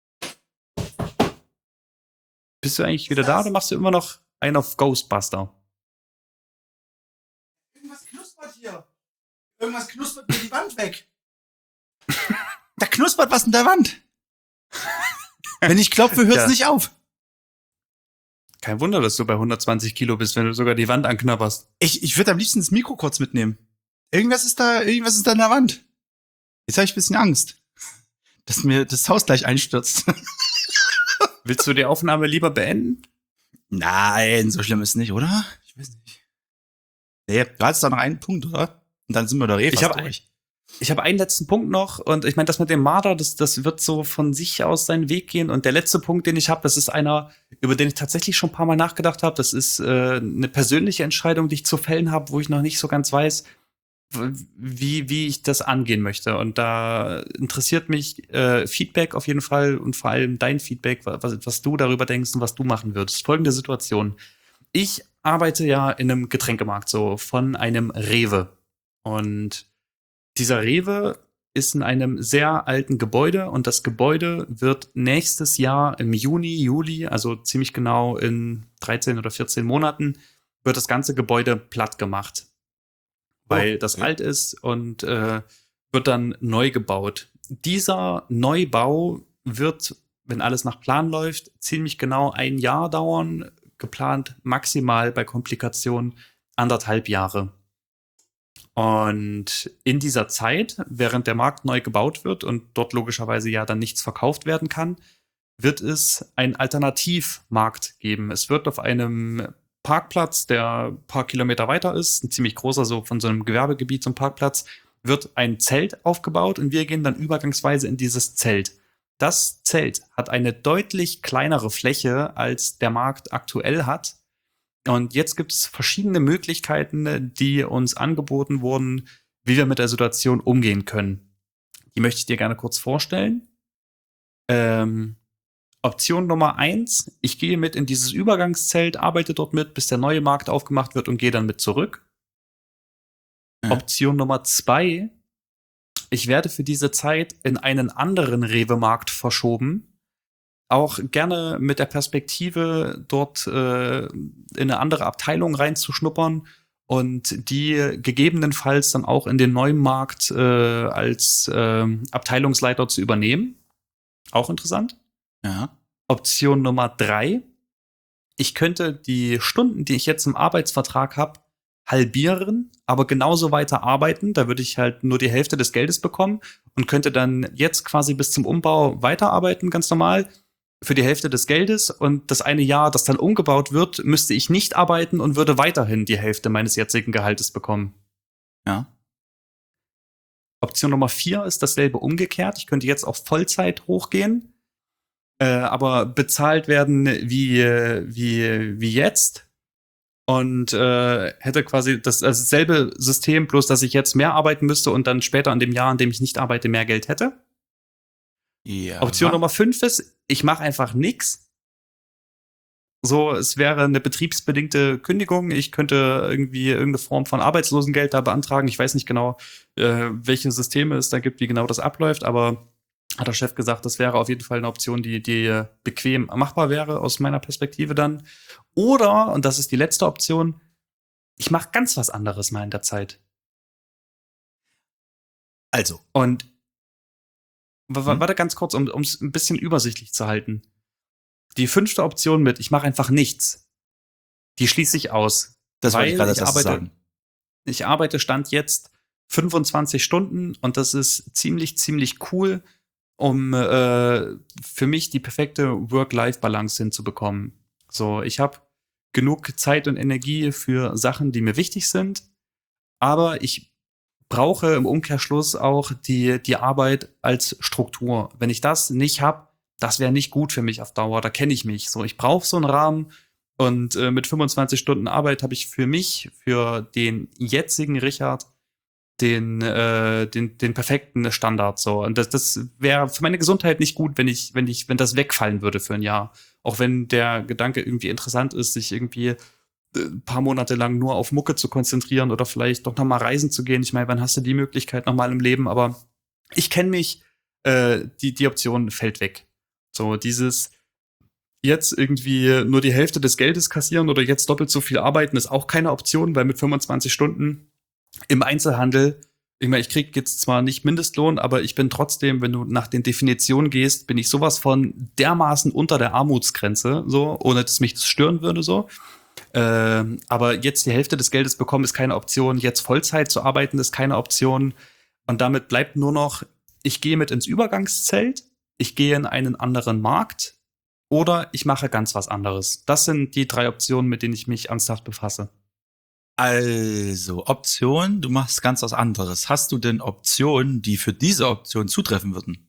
Bist du eigentlich wieder da oder machst du immer noch einen auf Ghostbuster? Irgendwas knuspert hier. Irgendwas knuspert mir die Wand weg. Da knuspert was in der Wand. Wenn ich klopfe, hört's Ja. nicht auf. Kein Wunder, dass du bei hundertzwanzig Kilo bist, wenn du sogar die Wand anknabberst. Ich, ich würde am liebsten das Mikro kurz mitnehmen. Irgendwas ist da, irgendwas ist da in der Wand. Jetzt habe ich ein bisschen Angst, dass mir das Haus gleich einstürzt. Willst du die Aufnahme lieber beenden? Nein, so schlimm ist es nicht, oder? Ich weiß nicht. Nee, du hattest da noch einen Punkt, oder? Und dann sind wir doch eh Ich fast hab- durch. Ich habe einen letzten Punkt noch und ich meine, das mit dem Marder, das, das wird so von sich aus seinen Weg gehen. Und der letzte Punkt, den ich habe, das ist einer, über den ich tatsächlich schon ein paar Mal nachgedacht habe. Das ist äh, eine persönliche Entscheidung, die ich zu fällen habe, wo ich noch nicht so ganz weiß, w- wie, wie ich das angehen möchte. Und da interessiert mich äh, Feedback auf jeden Fall und vor allem dein Feedback, wa- was, was du darüber denkst und was du machen würdest. Folgende Situation. Ich arbeite ja in einem Getränkemarkt, so von einem Rewe. Und dieser Rewe ist in einem sehr alten Gebäude und das Gebäude wird nächstes Jahr im Juni, Juli, also ziemlich genau in dreizehn oder vierzehn Monaten, wird das ganze Gebäude platt gemacht, weil Oh, das okay. alt ist und äh, wird dann neu gebaut. Dieser Neubau wird, wenn alles nach Plan läuft, ziemlich genau ein Jahr dauern, geplant maximal bei Komplikationen anderthalb Jahre. Und in dieser Zeit, während der Markt neu gebaut wird und dort logischerweise ja dann nichts verkauft werden kann, wird es einen Alternativmarkt geben. Es wird auf einem Parkplatz, der ein paar Kilometer weiter ist, ein ziemlich großer, so von so einem Gewerbegebiet zum Parkplatz, wird ein Zelt aufgebaut und wir gehen dann übergangsweise in dieses Zelt. Das Zelt hat eine deutlich kleinere Fläche, als der Markt aktuell hat. Und jetzt gibt es verschiedene Möglichkeiten, die uns angeboten wurden, wie wir mit der Situation umgehen können. Die möchte ich dir gerne kurz vorstellen. Ähm, Option Nummer eins, ich gehe mit in dieses Übergangszelt, arbeite dort mit, bis der neue Markt aufgemacht wird und gehe dann mit zurück. Ja. Option Nummer zwei, ich werde für diese Zeit in einen anderen Rewe-Markt verschoben. Auch gerne mit der Perspektive, dort äh, in eine andere Abteilung reinzuschnuppern und die gegebenenfalls dann auch in den neuen Markt äh, als äh, Abteilungsleiter zu übernehmen. Auch interessant. Ja. Option Nummer drei. Ich könnte die Stunden, die ich jetzt im Arbeitsvertrag habe, halbieren, aber genauso weiter arbeiten. Da würde ich halt nur die Hälfte des Geldes bekommen und könnte dann jetzt quasi bis zum Umbau weiterarbeiten, ganz normal, für die Hälfte des Geldes. Und das eine Jahr, das dann umgebaut wird, müsste ich nicht arbeiten und würde weiterhin die Hälfte meines jetzigen Gehaltes bekommen. Ja. Option Nummer vier ist dasselbe umgekehrt. Ich könnte jetzt auf Vollzeit hochgehen, äh, aber bezahlt werden wie, äh, wie, wie jetzt. und äh, hätte quasi das, das selbe System, bloß dass ich jetzt mehr arbeiten müsste und dann später in dem Jahr, in dem ich nicht arbeite, mehr Geld hätte. Ja. Option Nummer fünf ist, ich mache einfach nix. So, es wäre eine betriebsbedingte Kündigung. Ich könnte irgendwie irgendeine Form von Arbeitslosengeld da beantragen. Ich weiß nicht genau, äh, welche Systeme es da gibt, wie genau das abläuft, aber hat der Chef gesagt, das wäre auf jeden Fall eine Option, die, die bequem machbar wäre aus meiner Perspektive dann. Oder, und das ist die letzte Option, ich mache ganz was anderes mal in der Zeit. Also. Und w- Hm? warte ganz kurz, um es ein bisschen übersichtlich zu halten. Die fünfte Option mit, ich mache einfach nichts, die schließe ich aus. Das wollte weil ich gerade als ich erstes arbeite, sagen. ich arbeite Stand jetzt fünfundzwanzig Stunden und das ist ziemlich, ziemlich cool, um äh, für mich die perfekte Work-Life-Balance hinzubekommen. So, ich habe genug Zeit und Energie für Sachen, die mir wichtig sind, aber ich brauche im Umkehrschluss auch die, die Arbeit als Struktur. Wenn ich das nicht habe, das wäre nicht gut für mich auf Dauer, da kenne ich mich. So, ich brauche so einen Rahmen und äh, mit fünfundzwanzig Stunden Arbeit habe ich für mich, für den jetzigen Richard, den, äh, den, den perfekten Standard. So. Und das, das wäre für meine Gesundheit nicht gut, wenn ich, wenn ich, wenn das wegfallen würde für ein Jahr. Auch wenn der Gedanke irgendwie interessant ist, sich irgendwie ein paar Monate lang nur auf Mucke zu konzentrieren oder vielleicht doch nochmal reisen zu gehen. Ich meine, wann hast du die Möglichkeit nochmal im Leben? Aber ich kenne mich, äh, die, die Option fällt weg. So, dieses jetzt irgendwie nur die Hälfte des Geldes kassieren oder jetzt doppelt so viel arbeiten, ist auch keine Option, weil mit fünfundzwanzig Stunden im Einzelhandel, ich meine, ich krieg jetzt zwar nicht Mindestlohn, aber ich bin trotzdem, wenn du nach den Definitionen gehst, bin ich sowas von dermaßen unter der Armutsgrenze, so, ohne dass mich das stören würde, so. Ähm, aber jetzt die Hälfte des Geldes bekommen ist keine Option. Jetzt Vollzeit zu arbeiten ist keine Option. Und damit bleibt nur noch, ich gehe mit ins Übergangszelt, ich gehe in einen anderen Markt oder ich mache ganz was anderes. Das sind die drei Optionen, mit denen ich mich ernsthaft befasse. Also, Option, du machst ganz was anderes. Hast du denn Optionen, die für diese Option zutreffen würden?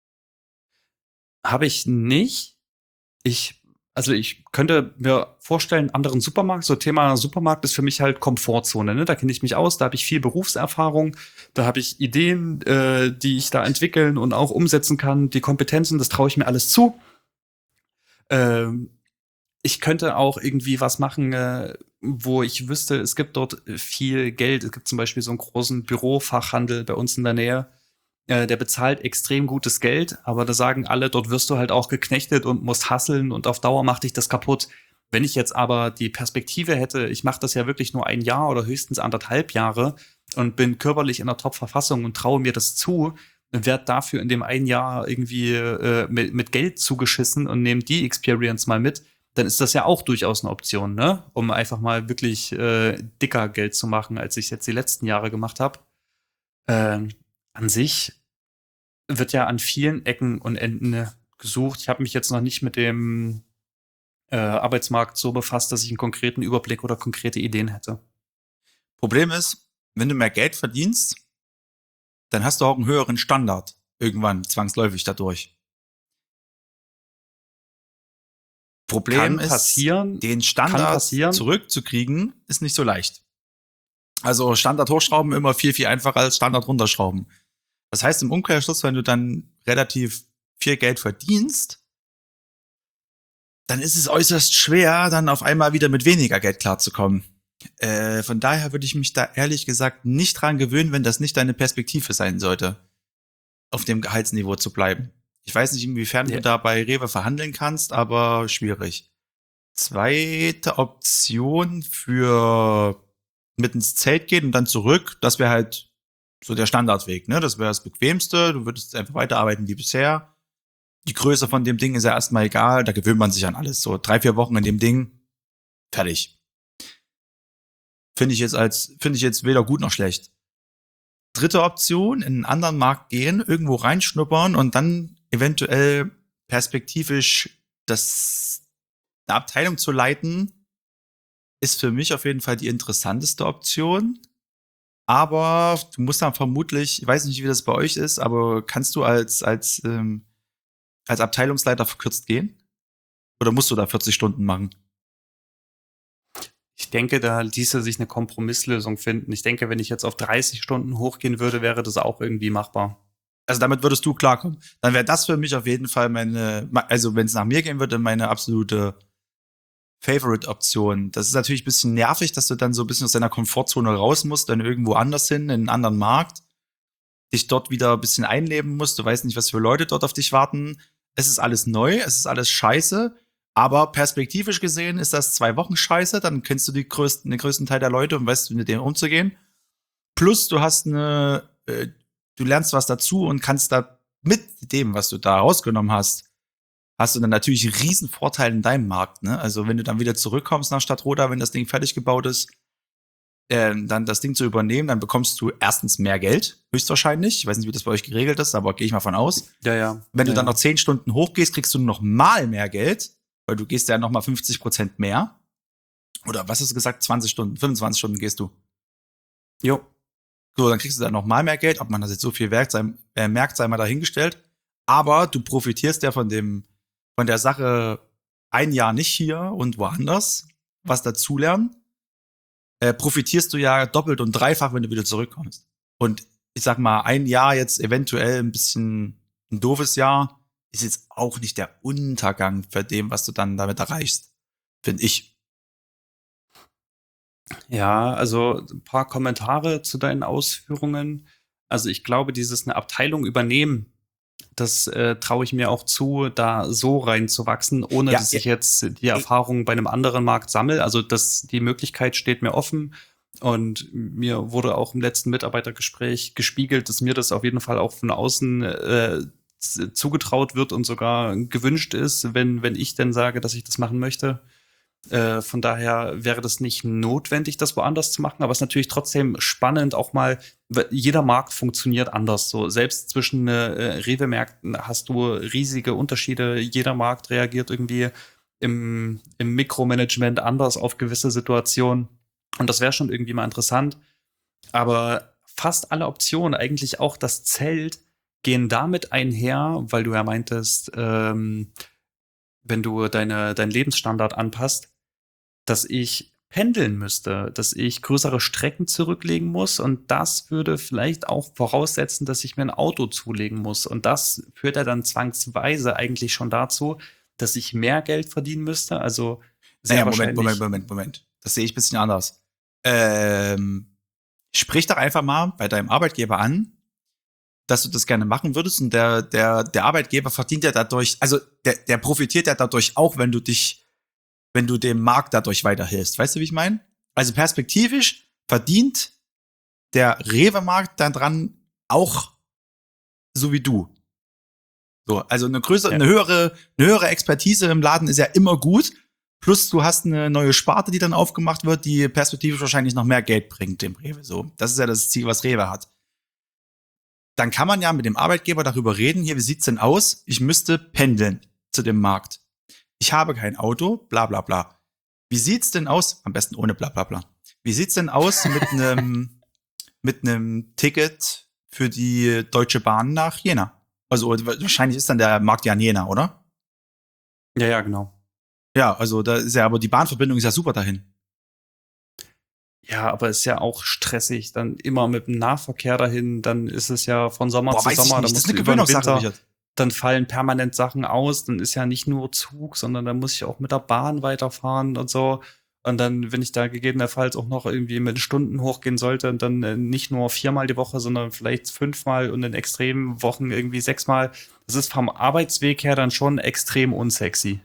Habe ich nicht. Ich, also ich könnte mir vorstellen, anderen Supermarkt, so Thema Supermarkt ist für mich halt Komfortzone, ne? Da kenne ich mich aus, da habe ich viel Berufserfahrung, da habe ich Ideen, äh, die ich da entwickeln und auch umsetzen kann, die Kompetenzen, das traue ich mir alles zu. Ähm, ich könnte auch irgendwie was machen, äh, wo ich wüsste, es gibt dort viel Geld. Es gibt zum Beispiel so einen großen Bürofachhandel bei uns in der Nähe. Äh, der bezahlt extrem gutes Geld, aber da sagen alle, dort wirst du halt auch geknechtet und musst hasseln und auf Dauer macht dich das kaputt. Wenn ich jetzt aber die Perspektive hätte, ich mache das ja wirklich nur ein Jahr oder höchstens anderthalb Jahre und bin körperlich in der Top-Verfassung und traue mir das zu, werd dafür in dem einen Jahr irgendwie äh, mit, mit Geld zugeschissen und nehme die Experience mal mit, dann ist das ja auch durchaus eine Option, ne? Um einfach mal wirklich äh, dicker Geld zu machen, als ich jetzt die letzten Jahre gemacht habe. Ähm, an sich wird ja an vielen Ecken und Enden gesucht. Ich habe mich jetzt noch nicht mit dem äh, Arbeitsmarkt so befasst, dass ich einen konkreten Überblick oder konkrete Ideen hätte. Problem ist, wenn du mehr Geld verdienst, dann hast du auch einen höheren Standard irgendwann zwangsläufig dadurch. Problem Kann ist, passieren, den kann Standard passieren. zurückzukriegen, ist nicht so leicht. Also Standard hochschrauben immer viel, viel einfacher als Standard runterschrauben. Das heißt im Umkehrschluss, wenn du dann relativ viel Geld verdienst, dann ist es äußerst schwer, dann auf einmal wieder mit weniger Geld klarzukommen. Äh, von daher würde ich mich da ehrlich gesagt nicht dran gewöhnen, wenn das nicht deine Perspektive sein sollte, auf dem Gehaltsniveau zu bleiben. Ich weiß nicht, inwiefern Ja. du da bei Rewe verhandeln kannst, aber schwierig. Zweite Option für mit ins Zelt gehen und dann zurück, das wäre halt so der Standardweg, ne? Das wäre das Bequemste. Du würdest einfach weiterarbeiten wie bisher. Die Größe von dem Ding ist ja erstmal egal, da gewöhnt man sich an alles. So drei, vier Wochen in dem Ding, fertig. Finde ich jetzt als, finde ich jetzt weder gut noch schlecht. Dritte Option, in einen anderen Markt gehen, irgendwo reinschnuppern und dann eventuell perspektivisch das, eine Abteilung zu leiten, ist für mich auf jeden Fall die interessanteste Option. Aber du musst dann vermutlich, ich weiß nicht, wie das bei euch ist, aber kannst du als, als, ähm, als Abteilungsleiter verkürzt gehen? Oder musst du da vierzig Stunden machen? denke, da ließe sich eine Kompromisslösung finden. Ich denke, wenn ich jetzt auf dreißig Stunden hochgehen würde, wäre das auch irgendwie machbar. Also damit würdest du klarkommen. Dann wäre das für mich auf jeden Fall meine, also wenn es nach mir gehen würde, meine absolute Favorite-Option. Das ist natürlich ein bisschen nervig, dass du dann so ein bisschen aus deiner Komfortzone raus musst, dann irgendwo anders hin, in einen anderen Markt, dich dort wieder ein bisschen einleben musst. Du weißt nicht, was für Leute dort auf dich warten. Es ist alles neu, es ist alles scheiße. Aber perspektivisch gesehen ist das zwei Wochen scheiße. Dann kennst du die größten, den größten Teil der Leute und weißt, mit denen umzugehen. Plus du hast eine, äh, du lernst was dazu und kannst da mit dem, was du da rausgenommen hast, hast du dann natürlich einen riesen Vorteil in deinem Markt. Ne? Also wenn du dann wieder zurückkommst nach Stadtroda, wenn das Ding fertig gebaut ist, äh, dann das Ding zu übernehmen, dann bekommst du erstens mehr Geld, höchstwahrscheinlich. Ich weiß nicht, wie das bei euch geregelt ist, aber gehe ich mal von aus. Ja, ja. Wenn ja, du dann ja. noch zehn Stunden hochgehst, kriegst du noch mal mehr Geld, weil du gehst ja noch mal fünfzig Prozent mehr. Oder was hast du gesagt? zwanzig Stunden, fünfundzwanzig Stunden gehst du. Jo. So, dann kriegst du dann noch mal mehr Geld. Ob man das jetzt so viel merkt, sei, äh, merkt, sei mal dahingestellt. Aber du profitierst ja von dem, von der Sache ein Jahr nicht hier und woanders, was dazulernen, äh, profitierst du ja doppelt und dreifach, wenn du wieder zurückkommst. Und ich sag mal, ein Jahr jetzt eventuell ein bisschen ein doofes Jahr, ist jetzt auch nicht der Untergang für dem, was du dann damit erreichst, finde ich. Ja, also ein paar Kommentare zu deinen Ausführungen. Also ich glaube, dieses eine Abteilung übernehmen, das äh, traue ich mir auch zu, da so reinzuwachsen, ohne Ja, dass ja. ich jetzt die Erfahrung bei einem anderen Markt sammle. Also das, die Möglichkeit steht mir offen. Und mir wurde auch im letzten Mitarbeitergespräch gespiegelt, dass mir das auf jeden Fall auch von außen äh, z- zugetraut wird und sogar gewünscht ist, wenn, wenn ich denn sage, dass ich das machen möchte. Äh, von daher wäre das nicht notwendig, das woanders zu machen, aber es ist natürlich trotzdem spannend, auch mal, weil jeder Markt funktioniert anders. So, selbst zwischen äh, Rewe-Märkten hast du riesige Unterschiede. Jeder Markt reagiert irgendwie im, im Mikromanagement anders auf gewisse Situationen. Und das wäre schon irgendwie mal interessant. Aber fast alle Optionen, eigentlich auch das Zelt, gehen damit einher, weil du ja meintest, ähm, wenn du deine, deinen Lebensstandard anpasst, dass ich pendeln müsste, dass ich größere Strecken zurücklegen muss. Und das würde vielleicht auch voraussetzen, dass ich mir ein Auto zulegen muss. Und das führt ja dann zwangsweise eigentlich schon dazu, dass ich mehr Geld verdienen müsste. Also sehr Naja, Moment, wahrscheinlich. Moment, Moment, Moment. Das sehe ich ein bisschen anders. Ähm, sprich doch einfach mal bei deinem Arbeitgeber an, dass du das gerne machen würdest und der, der, der Arbeitgeber verdient ja dadurch, also der, der profitiert ja dadurch auch, wenn du dich, wenn du dem Markt dadurch weiterhilfst. Weißt du, wie ich meine? Also perspektivisch verdient der Rewe-Markt dann dran auch so wie du. So, also eine größere, Ja. eine höhere, eine höhere Expertise im Laden ist ja immer gut. Plus du hast eine neue Sparte, die dann aufgemacht wird, die perspektivisch wahrscheinlich noch mehr Geld bringt dem Rewe. So, das ist ja das Ziel, was Rewe hat. Dann kann man ja mit dem Arbeitgeber darüber reden, hier, wie sieht's denn aus? Ich müsste pendeln zu dem Markt. Ich habe kein Auto, bla bla bla. Wie sieht's denn aus? Am besten ohne bla bla bla. Wie sieht's denn aus mit einem mit einem Ticket für die Deutsche Bahn nach Jena? Also wahrscheinlich ist dann der Markt ja in Jena, oder? Ja, ja, genau. Ja, also da ist ja, aber die Bahnverbindung ist ja super dahin. Ja, aber ist ja auch stressig. Dann immer mit dem Nahverkehr dahin. Dann ist es ja von Sommer Boah, zu weiß ich Sommer. nicht, Da das ist musst eine du über den Gewöhnungssache, Winter, Richard. dann fallen permanent Sachen aus. Dann ist ja nicht nur Zug, sondern dann muss ich auch mit der Bahn weiterfahren und so. Und dann, wenn ich da gegebenenfalls auch noch irgendwie mit Stunden hochgehen sollte, dann äh, nicht nur viermal die Woche, sondern vielleicht fünfmal und in extremen Wochen irgendwie sechsmal. Das ist vom Arbeitsweg her dann schon extrem unsexy.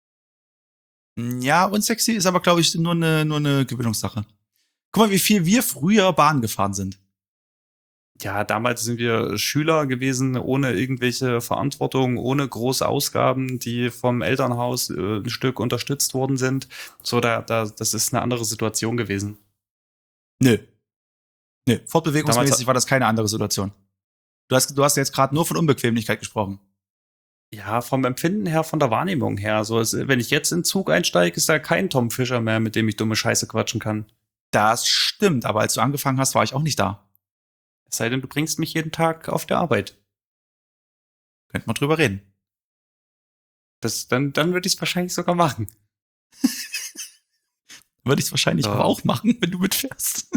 Ja, unsexy ist aber, glaube ich, nur eine, nur eine Gewöhnungssache. Guck mal, wie viel wir früher Bahn gefahren sind. Ja, damals sind wir Schüler gewesen, ohne irgendwelche Verantwortung, ohne große Ausgaben, die vom Elternhaus äh, ein Stück unterstützt worden sind. So, da, da, das ist eine andere Situation gewesen. Nö. Nö, fortbewegungsmäßig Damals- war das keine andere Situation. Du hast, du hast jetzt gerade nur von Unbequemlichkeit gesprochen. Ja, vom Empfinden her, von der Wahrnehmung her. So, es, wenn ich jetzt in den Zug einsteige, ist da kein Tom Fischer mehr, mit dem ich dumme Scheiße quatschen kann. Das stimmt, aber als du angefangen hast, war ich auch nicht da. Es sei denn, du bringst mich jeden Tag auf der Arbeit. Könnte man drüber reden. Das, dann, dann würde ich es wahrscheinlich sogar machen. würde ich es wahrscheinlich Ja. aber auch machen, wenn du mitfährst.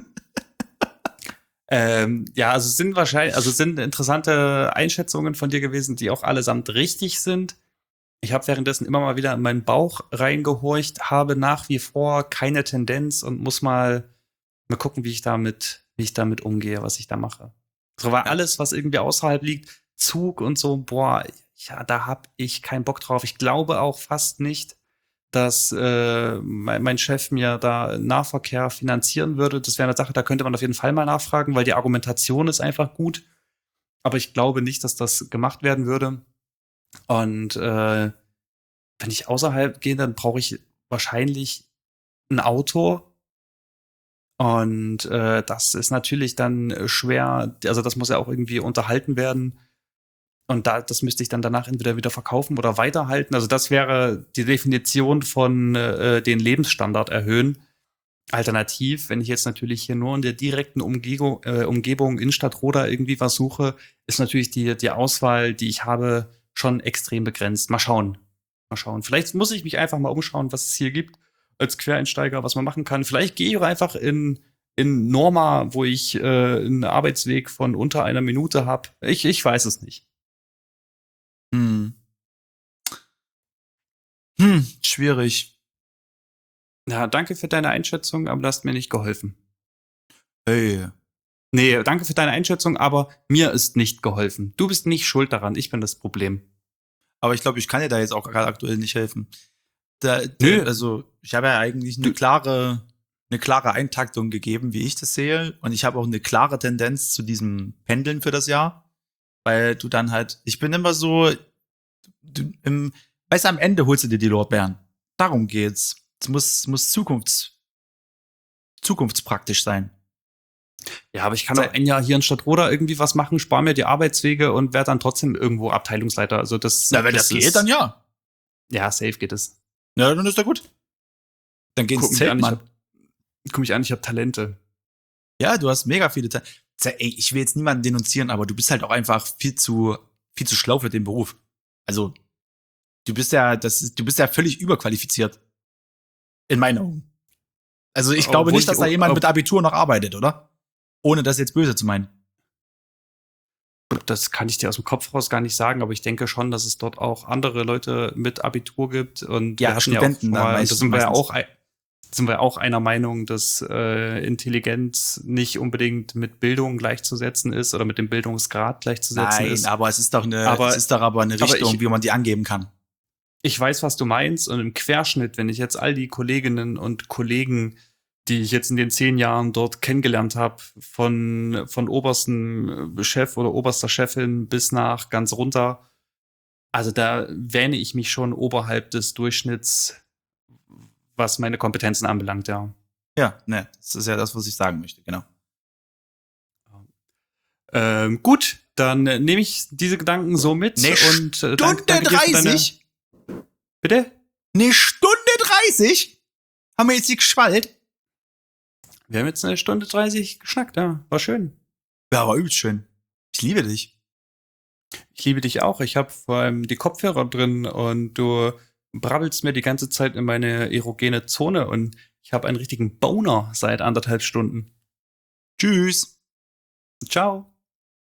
Ähm, ja, also es sind wahrscheinlich, also es sind interessante Einschätzungen von dir gewesen, die auch allesamt richtig sind. Ich habe währenddessen immer mal wieder in meinen Bauch reingehorcht, habe nach wie vor keine Tendenz und muss mal, mal gucken, wie ich damit, wie ich damit umgehe, was ich da mache. So war alles, was irgendwie außerhalb liegt, Zug und so, boah, ja, da hab ich keinen Bock drauf. Ich glaube auch fast nicht, dass äh, mein, mein Chef mir da Nahverkehr finanzieren würde. Das wäre eine Sache, da könnte man auf jeden Fall mal nachfragen, weil die Argumentation ist einfach gut. Aber ich glaube nicht, dass das gemacht werden würde. Und äh, wenn ich außerhalb gehe, dann brauche ich wahrscheinlich ein Auto. Und äh, das ist natürlich dann schwer, also das muss ja auch irgendwie unterhalten werden. Und da, das müsste ich dann danach entweder wieder verkaufen oder weiterhalten. Also das wäre die Definition von äh, den Lebensstandard erhöhen. Alternativ, wenn ich jetzt natürlich hier nur in der direkten Umgebung, äh, Umgebung Innenstadt Roda irgendwie was suche, ist natürlich die, die Auswahl, die ich habe, schon extrem begrenzt. Mal schauen. Mal schauen. Vielleicht muss ich mich einfach mal umschauen, was es hier gibt als Quereinsteiger, was man machen kann. Vielleicht gehe ich auch einfach in, in Norma, wo ich äh, einen Arbeitsweg von unter einer Minute habe. Ich, ich weiß es nicht. Hm. Hm, schwierig. Ja, danke für deine Einschätzung, aber du hast mir nicht geholfen. Hey. Nee, danke für deine Einschätzung, aber mir ist nicht geholfen. Du bist nicht schuld daran, ich bin das Problem. Aber ich glaube, ich kann dir da jetzt auch gerade aktuell nicht helfen. Da, da, Nö. also, ich habe ja eigentlich eine Du- klare, eine klare Eintaktung gegeben, wie ich das sehe. Und ich habe auch eine klare Tendenz zu diesem Pendeln für das Jahr. Weil du dann halt, ich bin immer so, du, im, weißt du, am Ende holst du dir die Lorbeeren. Darum geht's. Es muss, muss Zukunfts, zukunftspraktisch sein. Ja, aber ich kann Sei- auch ein Jahr hier in Stadtroda irgendwie was machen, spare mir die Arbeitswege und werde dann trotzdem irgendwo Abteilungsleiter. Also das, Na, wenn das, geht, dann ja. Ja, safe geht es. Ja, dann ist ja gut. Dann geht's Guck mich an, ich Zeltmann. hab, guck mich an, ich habe Talente. Ja, du hast mega viele Talente. Ey, ich will jetzt niemanden denunzieren, aber du bist halt auch einfach viel zu, viel zu schlau für den Beruf. Also, du bist ja, das ist, du bist ja völlig überqualifiziert. In meinen Augen. Also, ich glaube Obwohl nicht, dass ich- da jemand ob- mit Abitur noch arbeitet, oder? Ohne das jetzt böse zu meinen. Das kann ich dir aus dem Kopf raus gar nicht sagen, aber ich denke schon, dass es dort auch andere Leute mit Abitur gibt. Und Ja, wir hatten Studenten ja auch dann mal, da meistens- sind wir ja meistens. auch, ein- sind wir auch einer Meinung, dass äh, Intelligenz nicht unbedingt mit Bildung gleichzusetzen ist oder mit dem Bildungsgrad gleichzusetzen Nein, ist. aber es ist doch eine, Aber- es ist doch aber eine aber Richtung, ich- wie man die angeben kann. Ich weiß, was du meinst. Und im Querschnitt, wenn ich jetzt all die Kolleginnen und Kollegen, die ich jetzt in den zehn Jahren dort kennengelernt habe, von, von obersten Chef oder oberster Chefin bis nach ganz runter, also da wähne ich mich schon oberhalb des Durchschnitts, was meine Kompetenzen anbelangt, ja. Ja, ne, das ist ja das, was ich sagen möchte, genau. Ähm, gut, dann äh, nehme ich diese Gedanken so mit. Eine und äh, danke, Stunde danke dir für deine, dreißig? bitte? Eine Stunde dreißig? Haben wir jetzt die geschwallt? Wir haben jetzt eine Stunde dreißig geschnackt, ja. War schön. Ja, aber übelst schön. Ich liebe dich. Ich liebe dich auch. Ich habe vor allem die Kopfhörer drin und du brabbelst mir die ganze Zeit in meine erogene Zone und ich habe einen richtigen Boner seit anderthalb Stunden. Tschüss. Ciao.